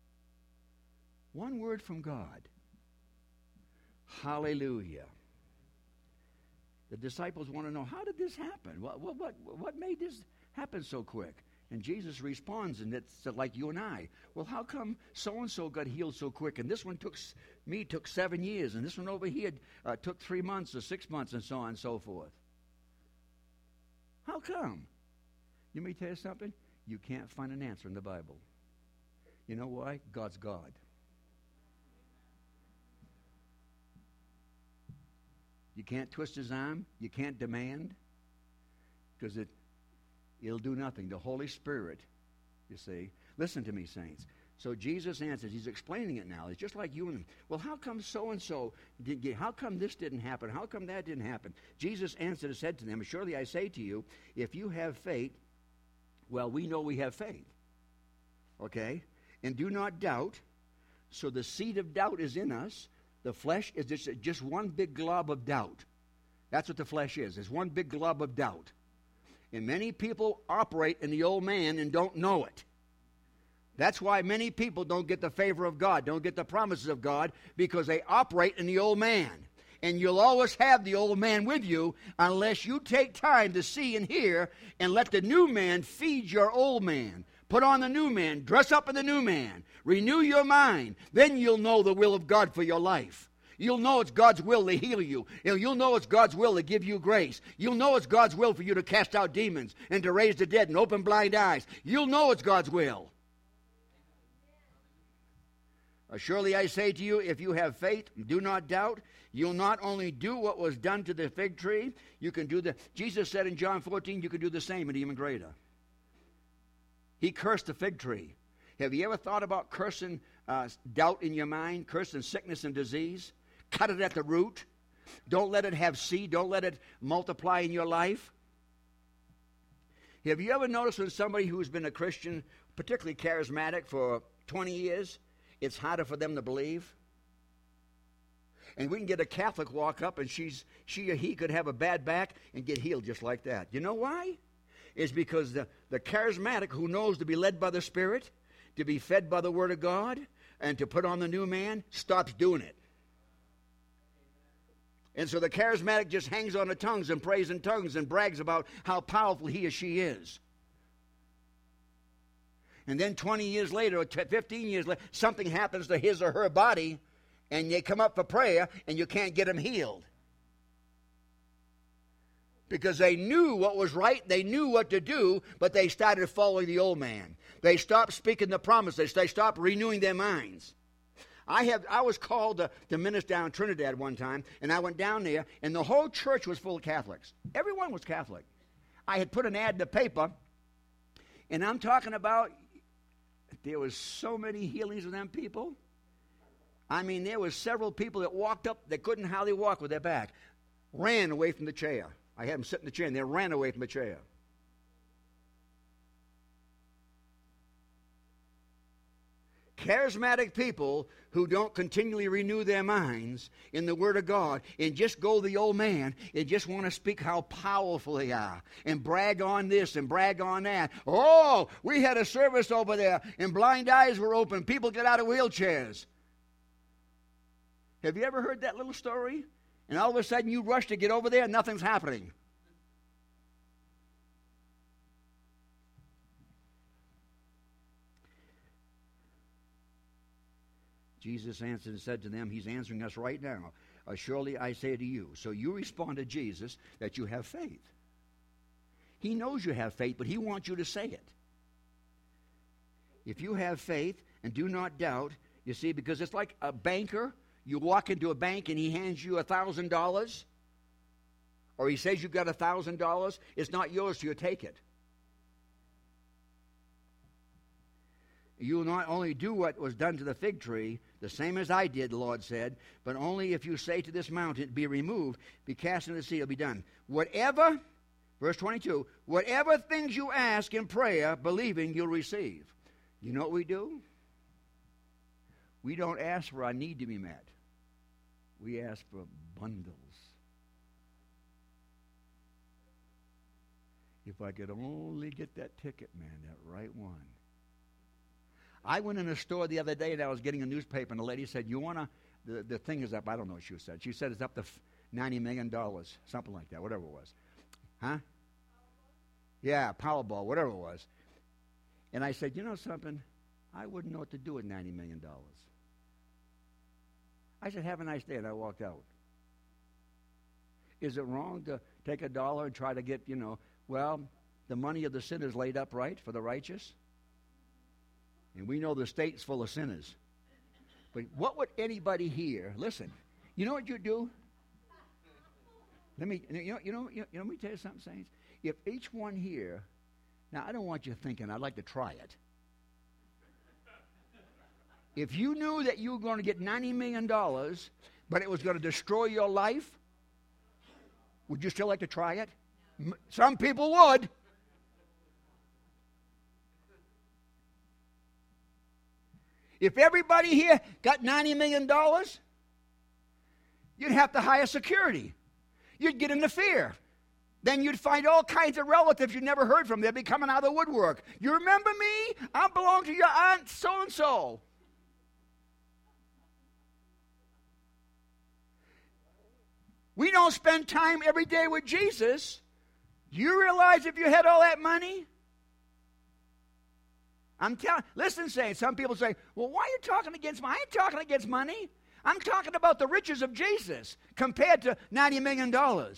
One word from God. Hallelujah. The disciples want to know, how did this happen? What made this happen so quick? And Jesus responds, and it's like you and I. Well, how come so-and-so got healed so quick, and this one took 7 years, and this one over here took 3 months or 6 months, and so on and so forth? How come? You may tell you something? You can't find an answer in the Bible. You know why? God's God. You can't twist his arm. You can't demand, because it'll do nothing. The Holy Spirit, you see. Listen to me, saints. So Jesus answers. He's explaining it now. It's just like you and, well, how come so-and-so did get, how come this didn't happen? How come that didn't happen? Jesus answered and said to them, surely I say to you, if you have faith, well, we know we have faith. Okay? And do not doubt. So the seed of doubt is in us. The flesh is just one big glob of doubt. That's what the flesh is. It's one big glob of doubt. And many people operate in the old man and don't know it. That's why many people don't get the favor of God, don't get the promises of God, because they operate in the old man. And you'll always have the old man with you unless you take time to see and hear and let the new man feed your old man. Put on the new man, dress up in the new man, renew your mind. Then you'll know the will of God for your life. You'll know it's God's will to heal you. You'll know it's God's will to give you grace. You'll know it's God's will for you to cast out demons and to raise the dead and open blind eyes. You'll know it's God's will. Surely I say to you, if you have faith, do not doubt. You'll not only do what was done to the fig tree, you can do Jesus said in John 14, you can do the same and even greater. He cursed the fig tree. Have you ever thought about cursing doubt in your mind, cursing sickness and disease? Cut it at the root. Don't let it have seed. Don't let it multiply in your life. Have you ever noticed when somebody who's been a Christian, particularly charismatic, for 20 years, it's harder for them to believe? And we can get a Catholic walk up and she or he could have a bad back and get healed just like that. You know why? It's because the charismatic who knows to be led by the Spirit, to be fed by the Word of God, and to put on the new man, stops doing it. And so the charismatic just hangs on the tongues and prays in tongues and brags about how powerful he or she is. And then 20 years later, or 15 years later, something happens to his or her body, and they come up for prayer, and you can't get them healed. Because they knew what was right, they knew what to do, but they started following the old man. They stopped speaking the promises. They stopped renewing their minds. I was called to minister down in Trinidad one time, and I went down there, and the whole church was full of Catholics. Everyone was Catholic. I had put an ad in the paper, and I'm talking about there was so many healings of them people. I mean, there was several people that walked up, they couldn't hardly walk with their back, ran away from the chair. I had them sit in the chair, and they ran away from the chair. Charismatic people who don't continually renew their minds in the Word of God and just go the old man and just want to speak how powerful they are and brag on this and brag on that. Oh, we had a service over there and blind eyes were open. People get out of wheelchairs. Have you ever heard that little story? And all of a sudden you rush to get over there and nothing's happening. Jesus answered and said to them, he's answering us right now, surely I say to you. So you respond to Jesus that you have faith. He knows you have faith, but he wants you to say it. If you have faith and do not doubt, you see, because it's like a banker. You walk into a bank and he hands you $1,000, or he says you've got $1,000. It's not yours, so you take it. You will not only do what was done to the fig tree, the same as I did, the Lord said, but only if you say to this mountain, be removed, be cast into the sea, it'll be done. Whatever, verse 22, whatever things you ask in prayer, believing you'll receive. You know what we do? We don't ask for our need to be met. We ask for bundles. If I could only get that ticket, man, that right one. I went in a store the other day and I was getting a newspaper, and the lady said, you want to, the thing is up, I don't know what she said. She said it's up to $90 million, something like that, whatever it was. Huh? Yeah, Powerball, whatever it was. And I said, you know something? I wouldn't know what to do with $90 million. I said, have a nice day, and I walked out. Is it wrong to take $1 and try to get, well, the money of the sinners laid up right for the righteous? And we know the state's full of sinners. But what would anybody here, listen, you know what you do? Let me tell you something, saints. If each one here, now I don't want you thinking, I'd like to try it. If you knew that you were going to get $90 million, but it was going to destroy your life, would you still like to try it? Some people would. If everybody here got $90 million, you'd have to hire security. You'd get into fear. Then you'd find all kinds of relatives you never heard from. They'd be coming out of the woodwork. You remember me? I belong to your aunt so-and-so. We don't spend time every day with Jesus. Do you realize if you had all that money? Listen, saints, some people say, well, why are you talking against money? I ain't talking against money. I'm talking about the riches of Jesus compared to $90 million.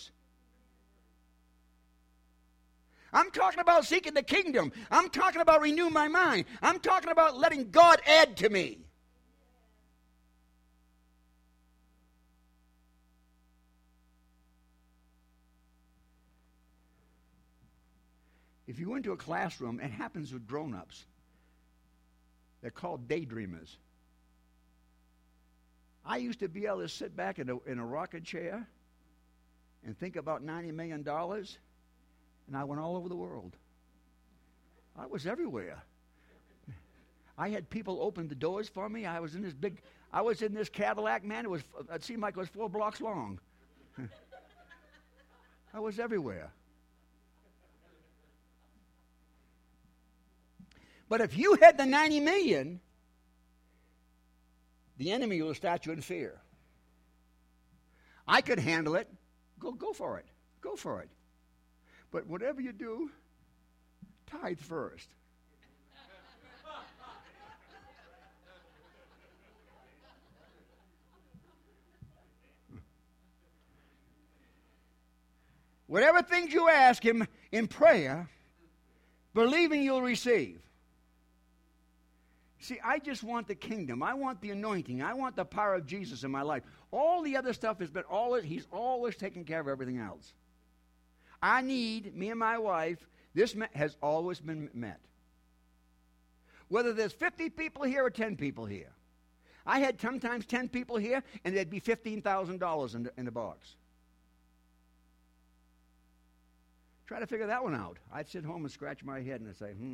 I'm talking about seeking the kingdom. I'm talking about renewing my mind. I'm talking about letting God add to me. If you went to a classroom, it happens with grown-ups. They're called daydreamers. I used to be able to sit back in a rocking chair and think about $90 million, and I went all over the world. I was everywhere. I had people open the doors for me. I was in this Cadillac, man. It seemed like it was 4 blocks long. I was everywhere. But if you had the 90 million, the enemy will start you in fear. I could handle it. Go for it. Go for it. But whatever you do, tithe first. Whatever things you ask him in prayer, believing you'll receive. See, I just want the kingdom. I want the anointing. I want the power of Jesus in my life. All the other stuff he's always taken care of everything else. I need, me and my wife, this has always been met. Whether there's 50 people here or 10 people here. I had sometimes 10 people here, and there'd be $15,000 in the box. Try to figure that one out. I'd sit home and scratch my head and I'd say,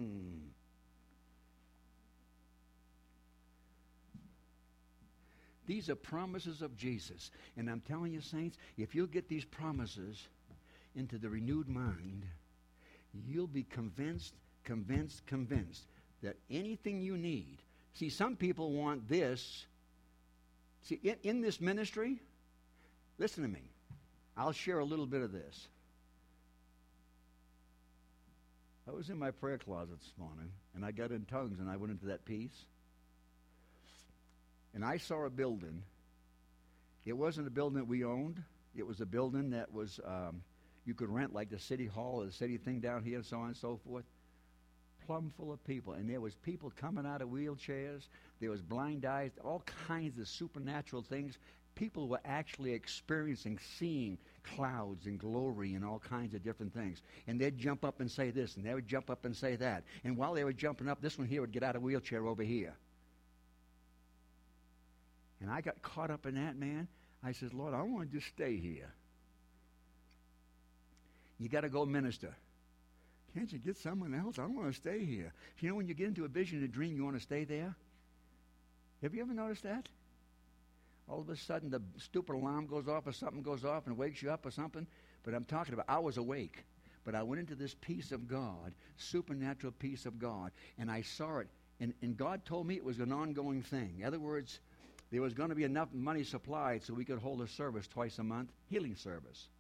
These are promises of Jesus. And I'm telling you, saints, if you'll get these promises into the renewed mind, you'll be convinced that anything you need. See, some people want this. See, in this ministry, listen to me. I'll share a little bit of this. I was in my prayer closet this morning, and I got in tongues, and I went into that peace. And I saw a building. It wasn't a building that we owned. It was a building that was you could rent, like the city hall or the city thing down here and so on and so forth. Plumb full of people. And there was people coming out of wheelchairs. There was blind eyes, all kinds of supernatural things. People were actually experiencing, seeing clouds and glory and all kinds of different things. And they'd jump up and say this, and they would jump up and say that. And while they were jumping up, this one here would get out of a wheelchair over here. And I got caught up in that, man. I said, Lord, I want to just stay here. You got to go minister. Can't you get someone else? I want to stay here. You know, when you get into a vision, a dream, you want to stay there? Have you ever noticed that? All of a sudden, the stupid alarm goes off or something goes off and wakes you up or something. But I'm talking about, I was awake. But I went into this peace of God, supernatural peace of God, and I saw it. And God told me it was an ongoing thing. In other words, there was going to be enough money supplied so we could hold a service twice a month, healing service.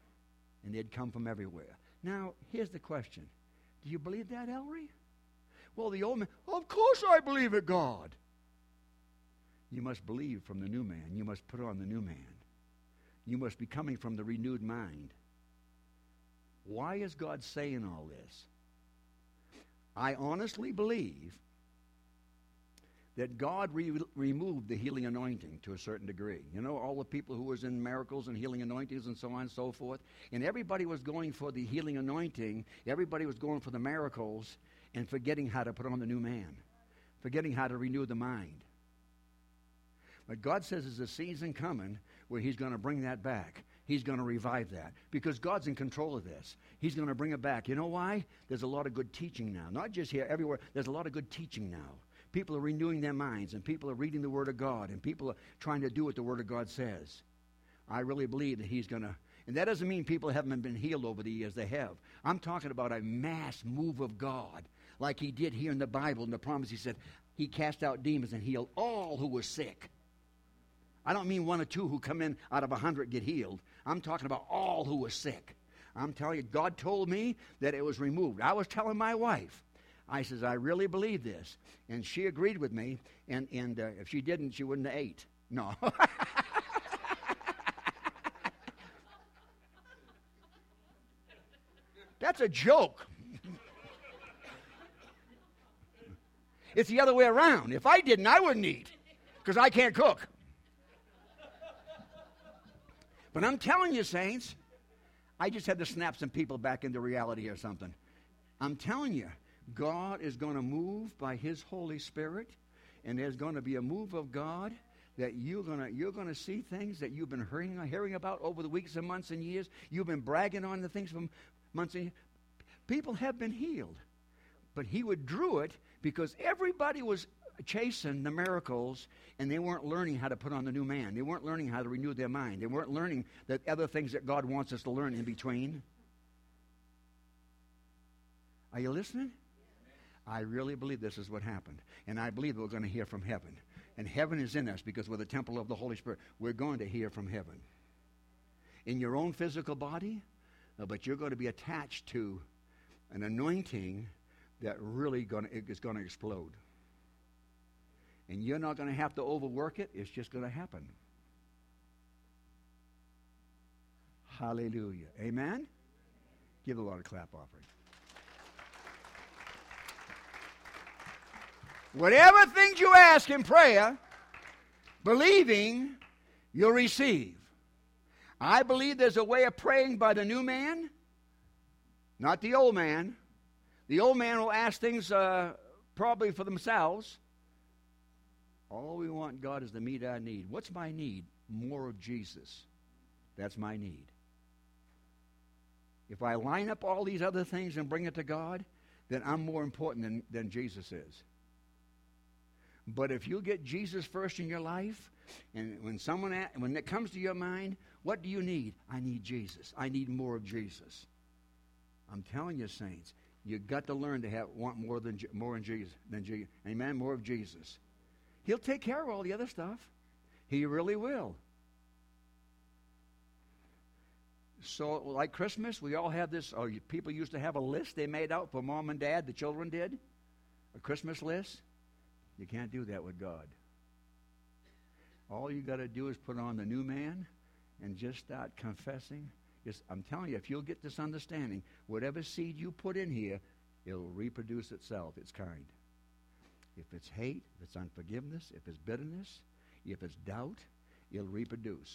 And they'd come from everywhere. Now, here's the question. Do you believe that, Ellery? Well, the old man, of course I believe in God. You must believe from the new man. You must put on the new man. You must be coming from the renewed mind. Why is God saying all this? I honestly believe that God removed the healing anointing to a certain degree. You know, all the people who was in miracles and healing anointings and so on and so forth. And everybody was going for the healing anointing. Everybody was going for the miracles and forgetting how to put on the new man. Forgetting how to renew the mind. But God says there's a season coming where he's going to bring that back. He's going to revive that. Because God's in control of this. He's going to bring it back. You know why? There's a lot of good teaching now. Not just here, everywhere. There's a lot of good teaching now. People are renewing their minds, and people are reading the Word of God, and people are trying to do what the Word of God says. I really believe that he's going to, and that doesn't mean people haven't been healed over the years. They have. I'm talking about a mass move of God, like he did here in the Bible. In the promise, he said he cast out demons and healed all who were sick. I don't mean one or two who come in out of 100 get healed. I'm talking about all who were sick. I'm telling you, God told me that it was removed. I was telling my wife, I says, I really believe this. And she agreed with me, and if she didn't, she wouldn't have ate. No. That's a joke. It's the other way around. If I didn't, I wouldn't eat, because I can't cook. But I'm telling you, saints, I just had to snap some people back into reality or something. I'm telling you, God is going to move by his Holy Spirit, and there's going to be a move of God that you're going to see things that you've been hearing about over the weeks and months and years. You've been bragging on the things from months and years. People have been healed, but he withdrew it because everybody was chasing the miracles, and they weren't learning how to put on the new man. They weren't learning how to renew their mind. They weren't learning the other things that God wants us to learn in between. Are you listening? I really believe this is what happened. And I believe we're going to hear from heaven. And heaven is in us because we're the temple of the Holy Spirit. We're going to hear from heaven. In your own physical body, but you're going to be attached to an anointing that really is going to explode. And you're not going to have to overwork it. It's just going to happen. Hallelujah. Amen? Give the Lord a clap offering. Whatever things you ask in prayer, believing, you'll receive. I believe there's a way of praying by the new man, not the old man. The old man will ask things probably for themselves. All we want, God, is to meet our need. What's my need? More of Jesus. That's my need. If I line up all these other things and bring it to God, then I'm more important than Jesus is. But if you get Jesus first in your life, and when it comes to your mind, what do you need? I need Jesus. I need more of Jesus. I'm telling you, saints, you've got to learn to want more in Jesus than Jesus. Amen. More of Jesus. He'll take care of all the other stuff. He really will. So, like Christmas, we all have this. People used to have a list they made out for mom and dad. The children did a Christmas list. You can't do that with God. All you got to do is put on the new man and just start confessing. I'm telling you, if you'll get this understanding, whatever seed you put in here, it'll reproduce itself. It's kind. If it's hate, if it's unforgiveness, if it's bitterness, if it's doubt, it'll reproduce.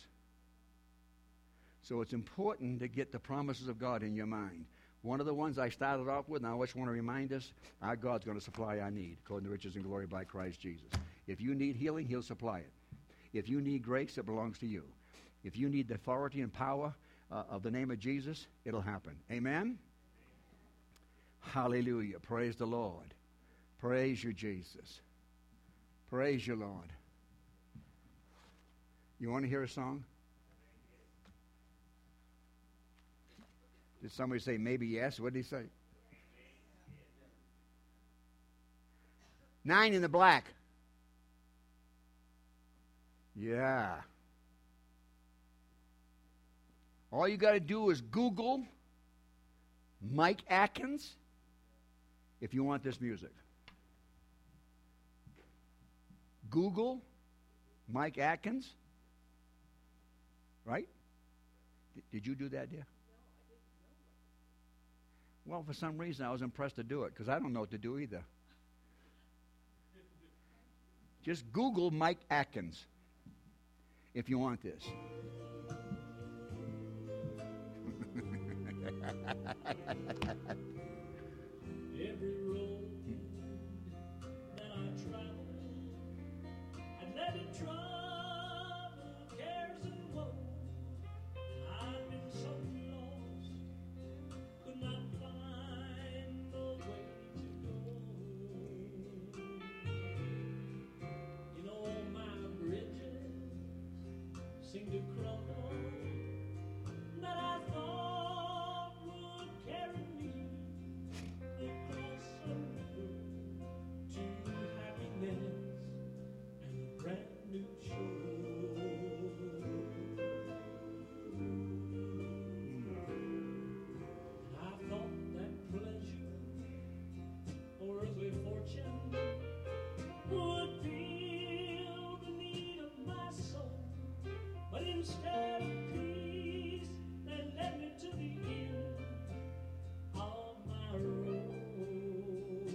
So it's important to get the promises of God in your mind. One of the ones I started off with, and I just want to remind us, our God's going to supply our need, according to riches and glory by Christ Jesus. If you need healing, he'll supply it. If you need grace, it belongs to you. If you need the authority and power of the name of Jesus, it'll happen. Amen? Hallelujah. Praise the Lord. Praise you, Jesus. Praise you, Lord. You want to hear a song? Did somebody say maybe yes? What did he say? 9 in the black. Yeah. All you got to do is Google Mike Atkins if you want this music. Google Mike Atkins? Right? Did you do that, dear? Well, for some reason, I was impressed to do it because I don't know what to do either. Just Google Mike Atkins if you want this. Every road that I travel, I let it trouble, cares and woe. I've been so lost, could not find the way to go. You know, my bridges seem to crumble, that I thought would carry me closer to happiness and a brand new shore. And I thought that pleasure or earthly fortune would fill the need of my soul, but instead of peace, they led me to the end of my road.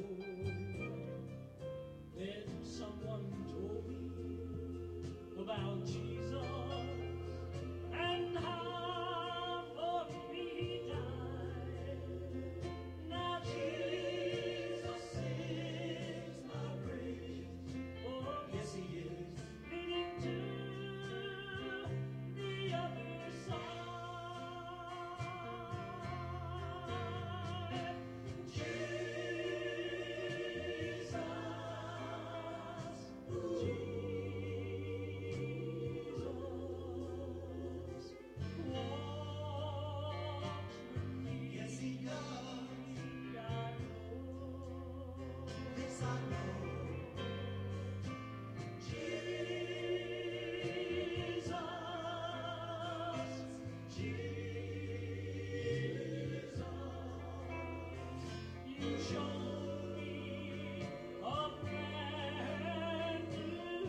Then someone told me about Jesus and how for me he died. Now Jesus is my bridge. Oh, yes, he is. Leading to the other side. Jesus walks with me. Yes, he does. I know. Yes, I know. Jesus, you show me a brand new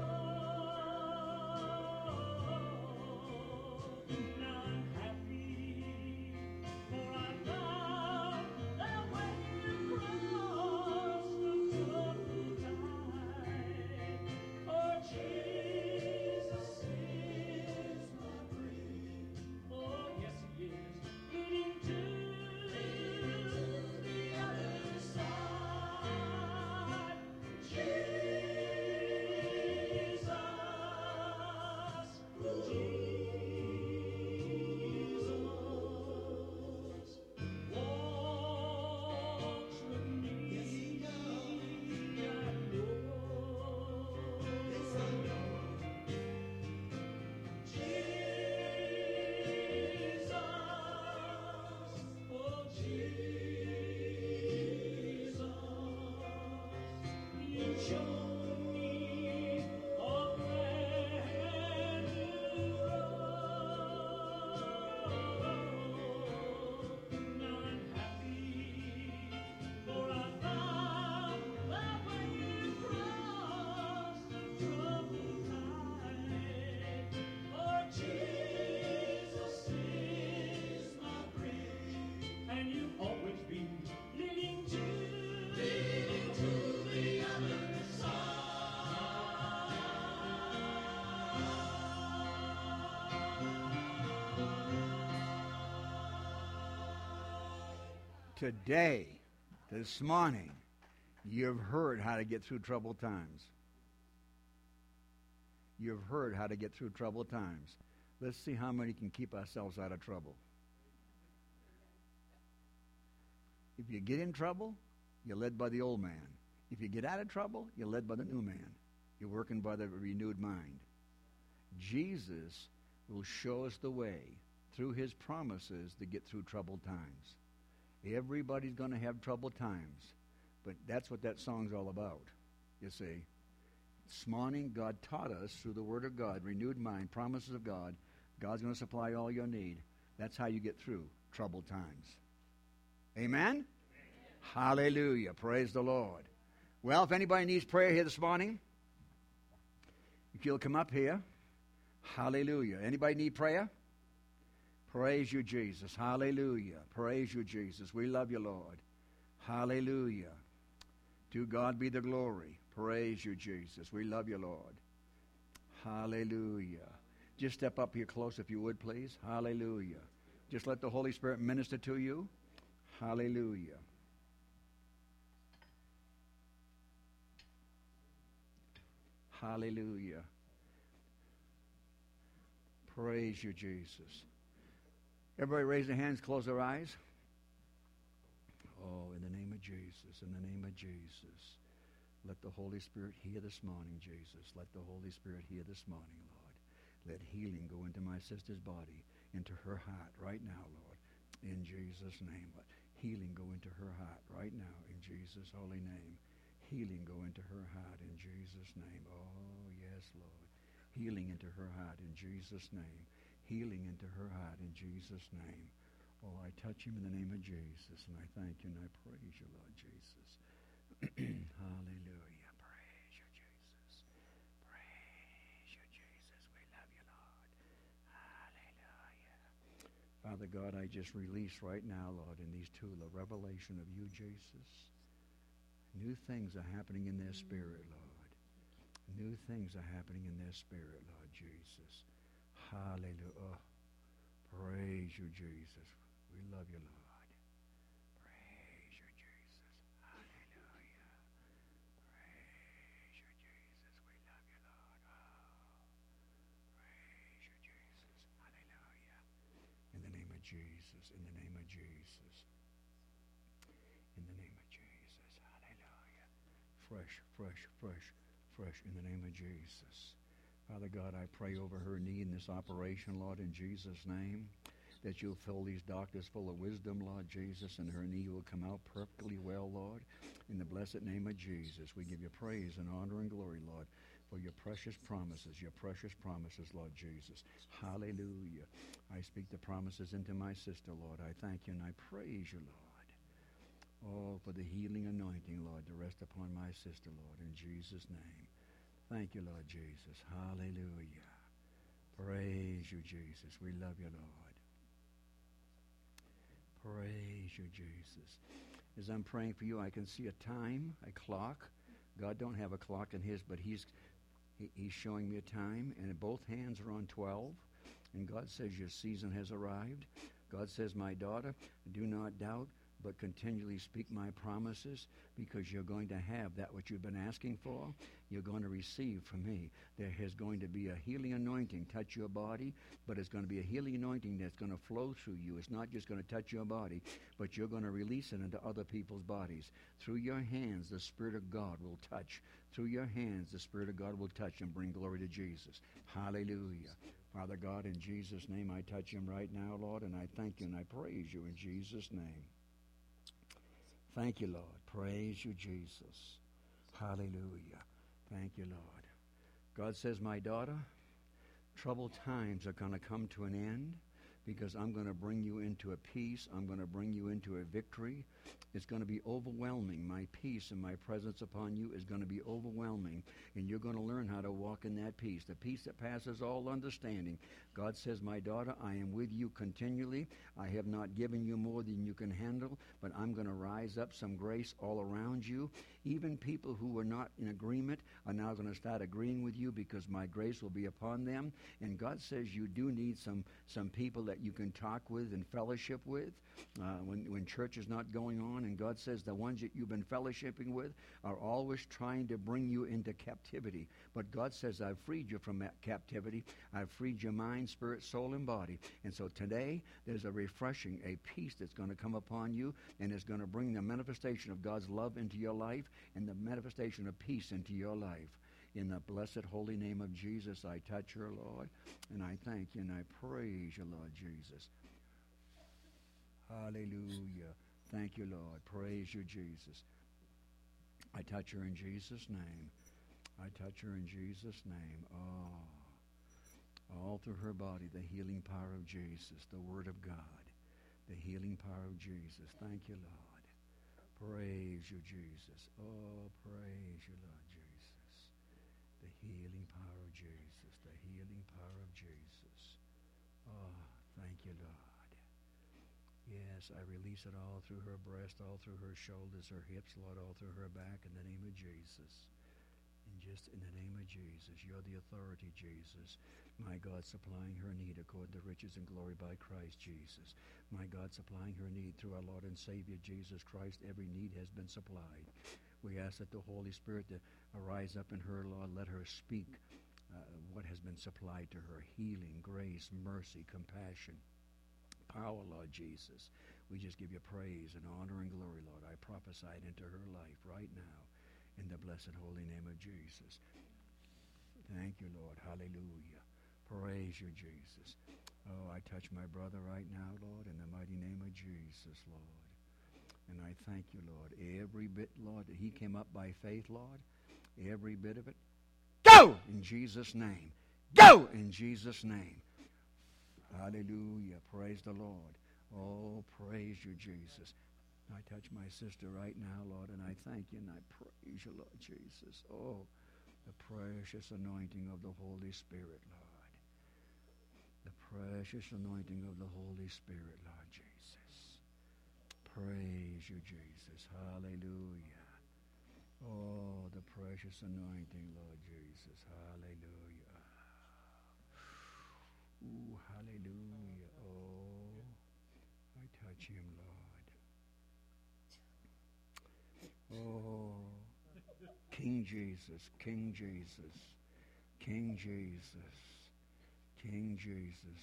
road. Now I'm happy, for I found that way across the troubled tide. Oh, Jesus is my bridge. Oh, yes, he is. Leading to the other side. Jesus walks with me. Yes, he does. I know. Yes, I know. Jesus, oh Jesus, you show me a brand new road. Now I'm happy, for I found that way across the troubled tide. Oh, Jesus is my bridge, and you always be leading to the other side. Today, this morning, you've heard how to get through troubled times. You've heard how to get through troubled times. Let's see how many can keep ourselves out of trouble. If you get in trouble, you're led by the old man. If you get out of trouble, you're led by the new man. You're working by the renewed mind. Jesus will show us the way through his promises to get through troubled times. Everybody's going to have troubled times, but that's what that song's all about, you see. This morning, God taught us through the Word of God, renewed mind, promises of God. God's going to supply all your need. That's how you get through troubled times. Amen? Amen? Hallelujah. Praise the Lord. Well, if anybody needs prayer here this morning, If you'll come up here. Hallelujah. Anybody need prayer? Praise you, Jesus. Hallelujah. Praise you, Jesus. We love you, Lord. Hallelujah. To God be the glory. Praise you, Jesus. We love you, Lord. Hallelujah. Just step up here close if you would, please. Hallelujah. Just let the Holy Spirit minister to you. Hallelujah. Hallelujah. Praise you, Jesus. Everybody raise their hands, close their eyes. Oh, in the name of Jesus, in the name of Jesus. Let the Holy Spirit hear this morning, Jesus. Let the Holy Spirit hear this morning, Lord. Let healing go into my sister's body, into her heart right now, Lord. In Jesus' name. Let healing go into her heart right now, in Jesus' holy name. Healing go into her heart in Jesus' name. Oh, yes, Lord. Healing into her heart in Jesus' name. Healing into her heart in Jesus' name. Oh, I touch him in the name of Jesus, and I thank you and I praise you, Lord Jesus. Hallelujah. Praise you, Jesus. Praise you, Jesus. We love you, Lord. Hallelujah. Father God, I just release right now, Lord, in these two, the revelation of you, Jesus. New things are happening in their spirit, Lord. New things are happening in their spirit, Lord Jesus. Hallelujah. Praise you, Jesus. We love you, Lord. Praise you, Jesus. Hallelujah. Praise you, Jesus. We love you, Lord. Oh, praise you, Jesus. Hallelujah. In the name of Jesus. In the name of Jesus. In the name of Jesus. Hallelujah. Fresh, fresh, fresh, fresh in the name of Jesus. Father God, I pray over her knee in this operation, Lord, in Jesus' name, that you'll fill these doctors full of wisdom, Lord Jesus, and her knee will come out perfectly well, Lord. In the blessed name of Jesus, we give you praise and honor and glory, Lord, for your precious promises, Lord Jesus. Hallelujah. I speak the promises into my sister, Lord. I thank you and I praise you, Lord. Oh, for the healing anointing, Lord, to rest upon my sister, Lord, in Jesus' name. Thank you, Lord Jesus. Hallelujah. Praise you, Jesus. We love you, Lord. Praise you, Jesus. As I'm praying for you, I can see a time, a clock. God don't have a clock in his, but he's showing me a time, and both hands are on 12. And God says your season has arrived. God says, my daughter, do not doubt, but continually speak my promises, because you're going to have that which you've been asking for. You're going to receive from me. There is going to be a healing anointing touch your body, but it's going to be a healing anointing that's going to flow through you. It's not just going to touch your body, but you're going to release it into other people's bodies. Through your hands, the Spirit of God will touch. Through your hands, the Spirit of God will touch and bring glory to Jesus. Hallelujah. Father God, in Jesus' name, I touch him right now, Lord, and I thank you and I praise you in Jesus' name. Thank you, Lord. Praise you, Jesus. Hallelujah. Thank you, Lord. God says, my daughter, troubled times are going to come to an end, because I'm going to bring you into a peace. I'm going to bring you into a victory. It's going to be overwhelming. My peace and my presence upon you is going to be overwhelming, and you're going to learn how to walk in that peace, the peace that passes all understanding. God says, my daughter, I am with you continually. I have not given you more than you can handle, but I'm going to rise up some grace all around you. Even people who were not in agreement are now going to start agreeing with you, because my grace will be upon them. And God says you do need some people that you can talk with and fellowship with when church is not going on. And God says the ones that you've been fellowshipping with are always trying to bring you into captivity. But God says, I've freed you from that captivity. I've freed your mind, spirit, soul, and body. And so today there's a refreshing, a peace that's going to come upon you, and it's going to bring the manifestation of God's love into your life and the manifestation of peace into your life. In the blessed holy name of Jesus, I touch her, Lord, and I thank you and I praise you, Lord Jesus. Hallelujah. Thank you, Lord. Praise you, Jesus. I touch her in Jesus' name. I touch her in Jesus' name. Oh, all through her body, the healing power of Jesus, the Word of God, the healing power of Jesus. Thank you, Lord. Praise you, Jesus. Oh, praise you, Lord Jesus. The healing power of Jesus, the healing power of Jesus. Oh, thank you, Lord. Yes, I release it all through her breast, all through her shoulders, her hips, Lord, all through her back in the name of Jesus. And just in the name of Jesus, you're the authority, Jesus. My God, supplying her need according to riches and glory by Christ Jesus. My God, supplying her need through our Lord and Savior Jesus Christ. Every need has been supplied. We ask that the Holy Spirit to arise up in her, Lord. Let her speak what has been supplied to her. Healing, grace, mercy, compassion, power, Lord Jesus. We just give you praise and honor and glory, Lord. I prophesy it into her life right now in the blessed holy name of Jesus. Thank you, Lord. Hallelujah. Praise you, Jesus. Oh, I touch my brother right now, Lord, in the mighty name of Jesus, Lord. And I thank you, Lord. Every bit, Lord, that he came up by faith, Lord. Every bit of it. Go in Jesus' name. Go in Jesus' name. Hallelujah. Praise the Lord. Oh, praise you, Jesus. I touch my sister right now, Lord, and I thank you and I praise you, Lord Jesus. Oh, the precious anointing of the Holy Spirit, Lord. The precious anointing of the Holy Spirit, Lord Jesus. Praise you, Jesus. Hallelujah. Oh, the precious anointing, Lord Jesus. Hallelujah. Ooh, hallelujah. Oh, I touch him, Lord. Oh, King Jesus, King Jesus, King Jesus, King Jesus.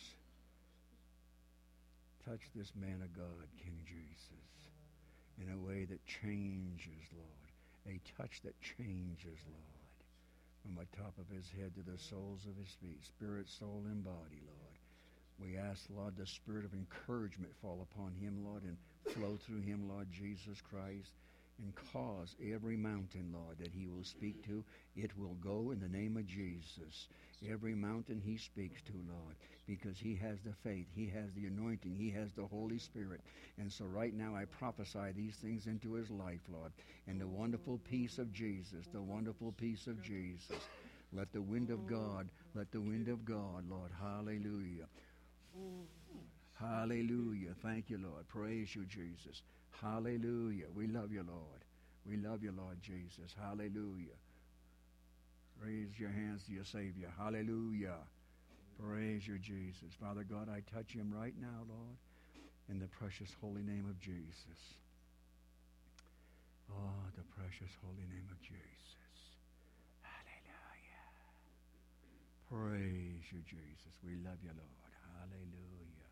Touch this man of God, King Jesus, in a way that changes, Lord. A touch that changes, Lord, from the top of his head to the soles of his feet, spirit, soul, and body, Lord. We ask, Lord, the spirit of encouragement fall upon him, Lord, and flow through him, Lord Jesus Christ, and cause every mountain, Lord, that he will speak to, it will go in the name of Jesus. Every mountain he speaks to, Lord, because he has the faith, he has the anointing, he has the Holy Spirit. And so right now I prophesy these things into his life, Lord, and the wonderful peace of Jesus, the wonderful peace of Jesus. Let the wind of God, Lord, hallelujah. Hallelujah. Thank you, Lord. Praise you, Jesus. Hallelujah. We love you, Lord. We love you, Lord Jesus. Hallelujah. Raise your hands to your Savior. Hallelujah. Praise you, Jesus. Father God, I touch him right now, Lord, in the precious holy name of Jesus. Oh, the precious holy name of Jesus. Hallelujah. Praise you, Jesus. We love you, Lord. Hallelujah.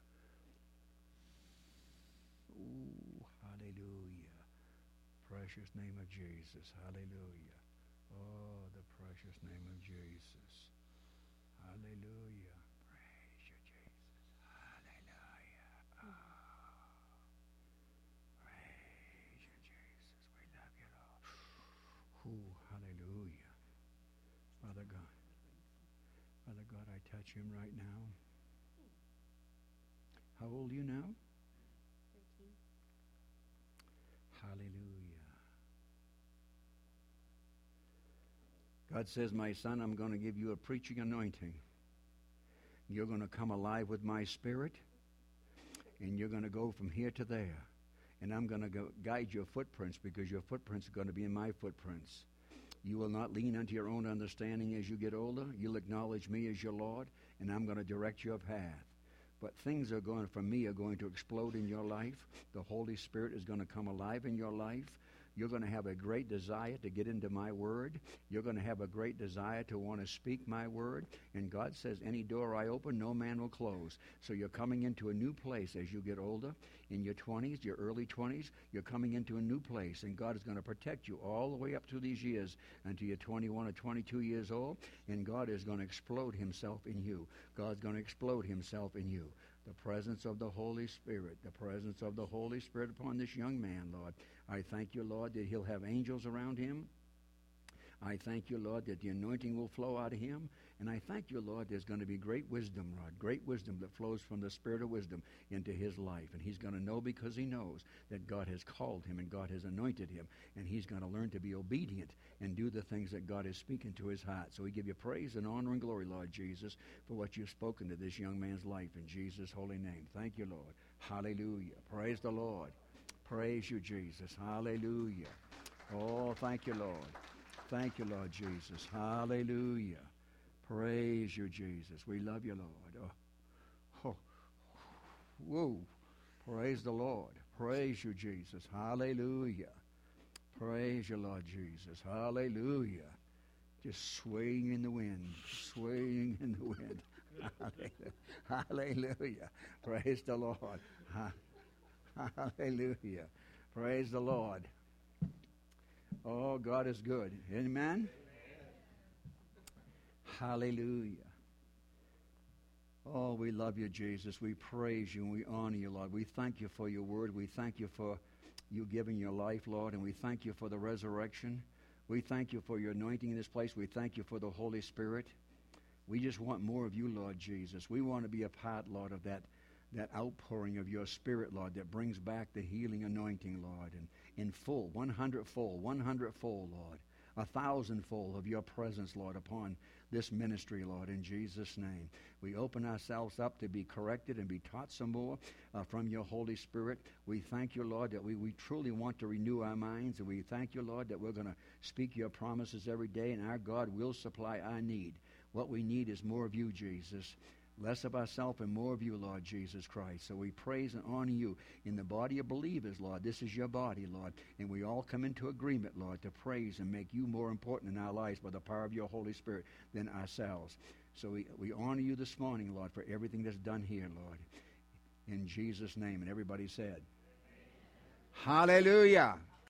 Ooh, hallelujah. Precious name of Jesus. Hallelujah. Oh, the precious name of Jesus. Hallelujah. Praise you, Jesus. Hallelujah. Oh, praise you, Jesus. We love you, Lord. Ooh, hallelujah. Father God. Father God, I touch him right now. How old are you now? 13. Hallelujah. God says, my son, I'm going to give you a preaching anointing. You're going to come alive with my spirit, and you're going to go from here to there. And I'm going to guide your footprints, because your footprints are going to be in my footprints. You will not lean unto your own understanding as you get older. You'll acknowledge me as your Lord, and I'm going to direct your path. But things are going to explode in your life. The Holy Spirit is going to come alive in your life. You're going to have a great desire to get into my word. You're going to have a great desire to want to speak my word. And God says, any door I open, no man will close. So you're coming into a new place as you get older. In your 20s, your early 20s, you're coming into a new place. And God is going to protect you all the way up through these years until you're 21 or 22 years old. And God is going to explode himself in you. God's going to explode himself in you. The presence of the Holy Spirit, the presence of the Holy Spirit upon this young man, Lord. I thank you, Lord, that he'll have angels around him. I thank you, Lord, that the anointing will flow out of him. And I thank you, Lord, there's going to be great wisdom, Lord, great wisdom that flows from the Spirit of wisdom into his life. And he's going to know because he knows that God has called him and God has anointed him. And he's going to learn to be obedient and do the things that God is speaking to his heart. So we give you praise and honor and glory, Lord Jesus, for what you've spoken to this young man's life in Jesus' holy name. Thank you, Lord. Hallelujah. Praise the Lord. Praise you, Jesus. Hallelujah. Oh, thank you, Lord. Thank you, Lord Jesus. Hallelujah. Praise you, Jesus. We love you, Lord. Oh. Whoa. Praise the Lord. Praise you, Jesus. Hallelujah. Praise you, Lord Jesus. Hallelujah. Just swaying in the wind. Swaying in the wind. Hallelujah. Praise the Lord. Hallelujah. Praise the Lord. Oh, God is good. Amen? Hallelujah. Oh, we love you, Jesus. We praise you and we honor you, Lord. We thank you for your word. We thank you for you giving your life, Lord, and we thank you for the resurrection. We thank you for your anointing in this place. We thank you for the Holy Spirit. We just want more of you, Lord Jesus. We want to be a part, Lord, of that outpouring of your Spirit, Lord, that brings back the healing anointing, Lord, and in full, 100-fold, 100-fold, Lord, 1,000-fold of your presence, Lord, upon this ministry, Lord, in Jesus' name. We open ourselves up to be corrected and be taught some more from your Holy Spirit. We thank you, Lord, that we truly want to renew our minds, and we thank you, Lord, that we're going to speak your promises every day, and our God will supply our need. What we need is more of you, Jesus. Less of ourselves and more of you, Lord Jesus Christ. So we praise and honor you in the body of believers, Lord. This is your body, Lord. And we all come into agreement, Lord, to praise and make you more important in our lives by the power of your Holy Spirit than ourselves. So we honor you this morning, Lord, for everything that's done here, Lord. In Jesus' name. And everybody said, Hallelujah.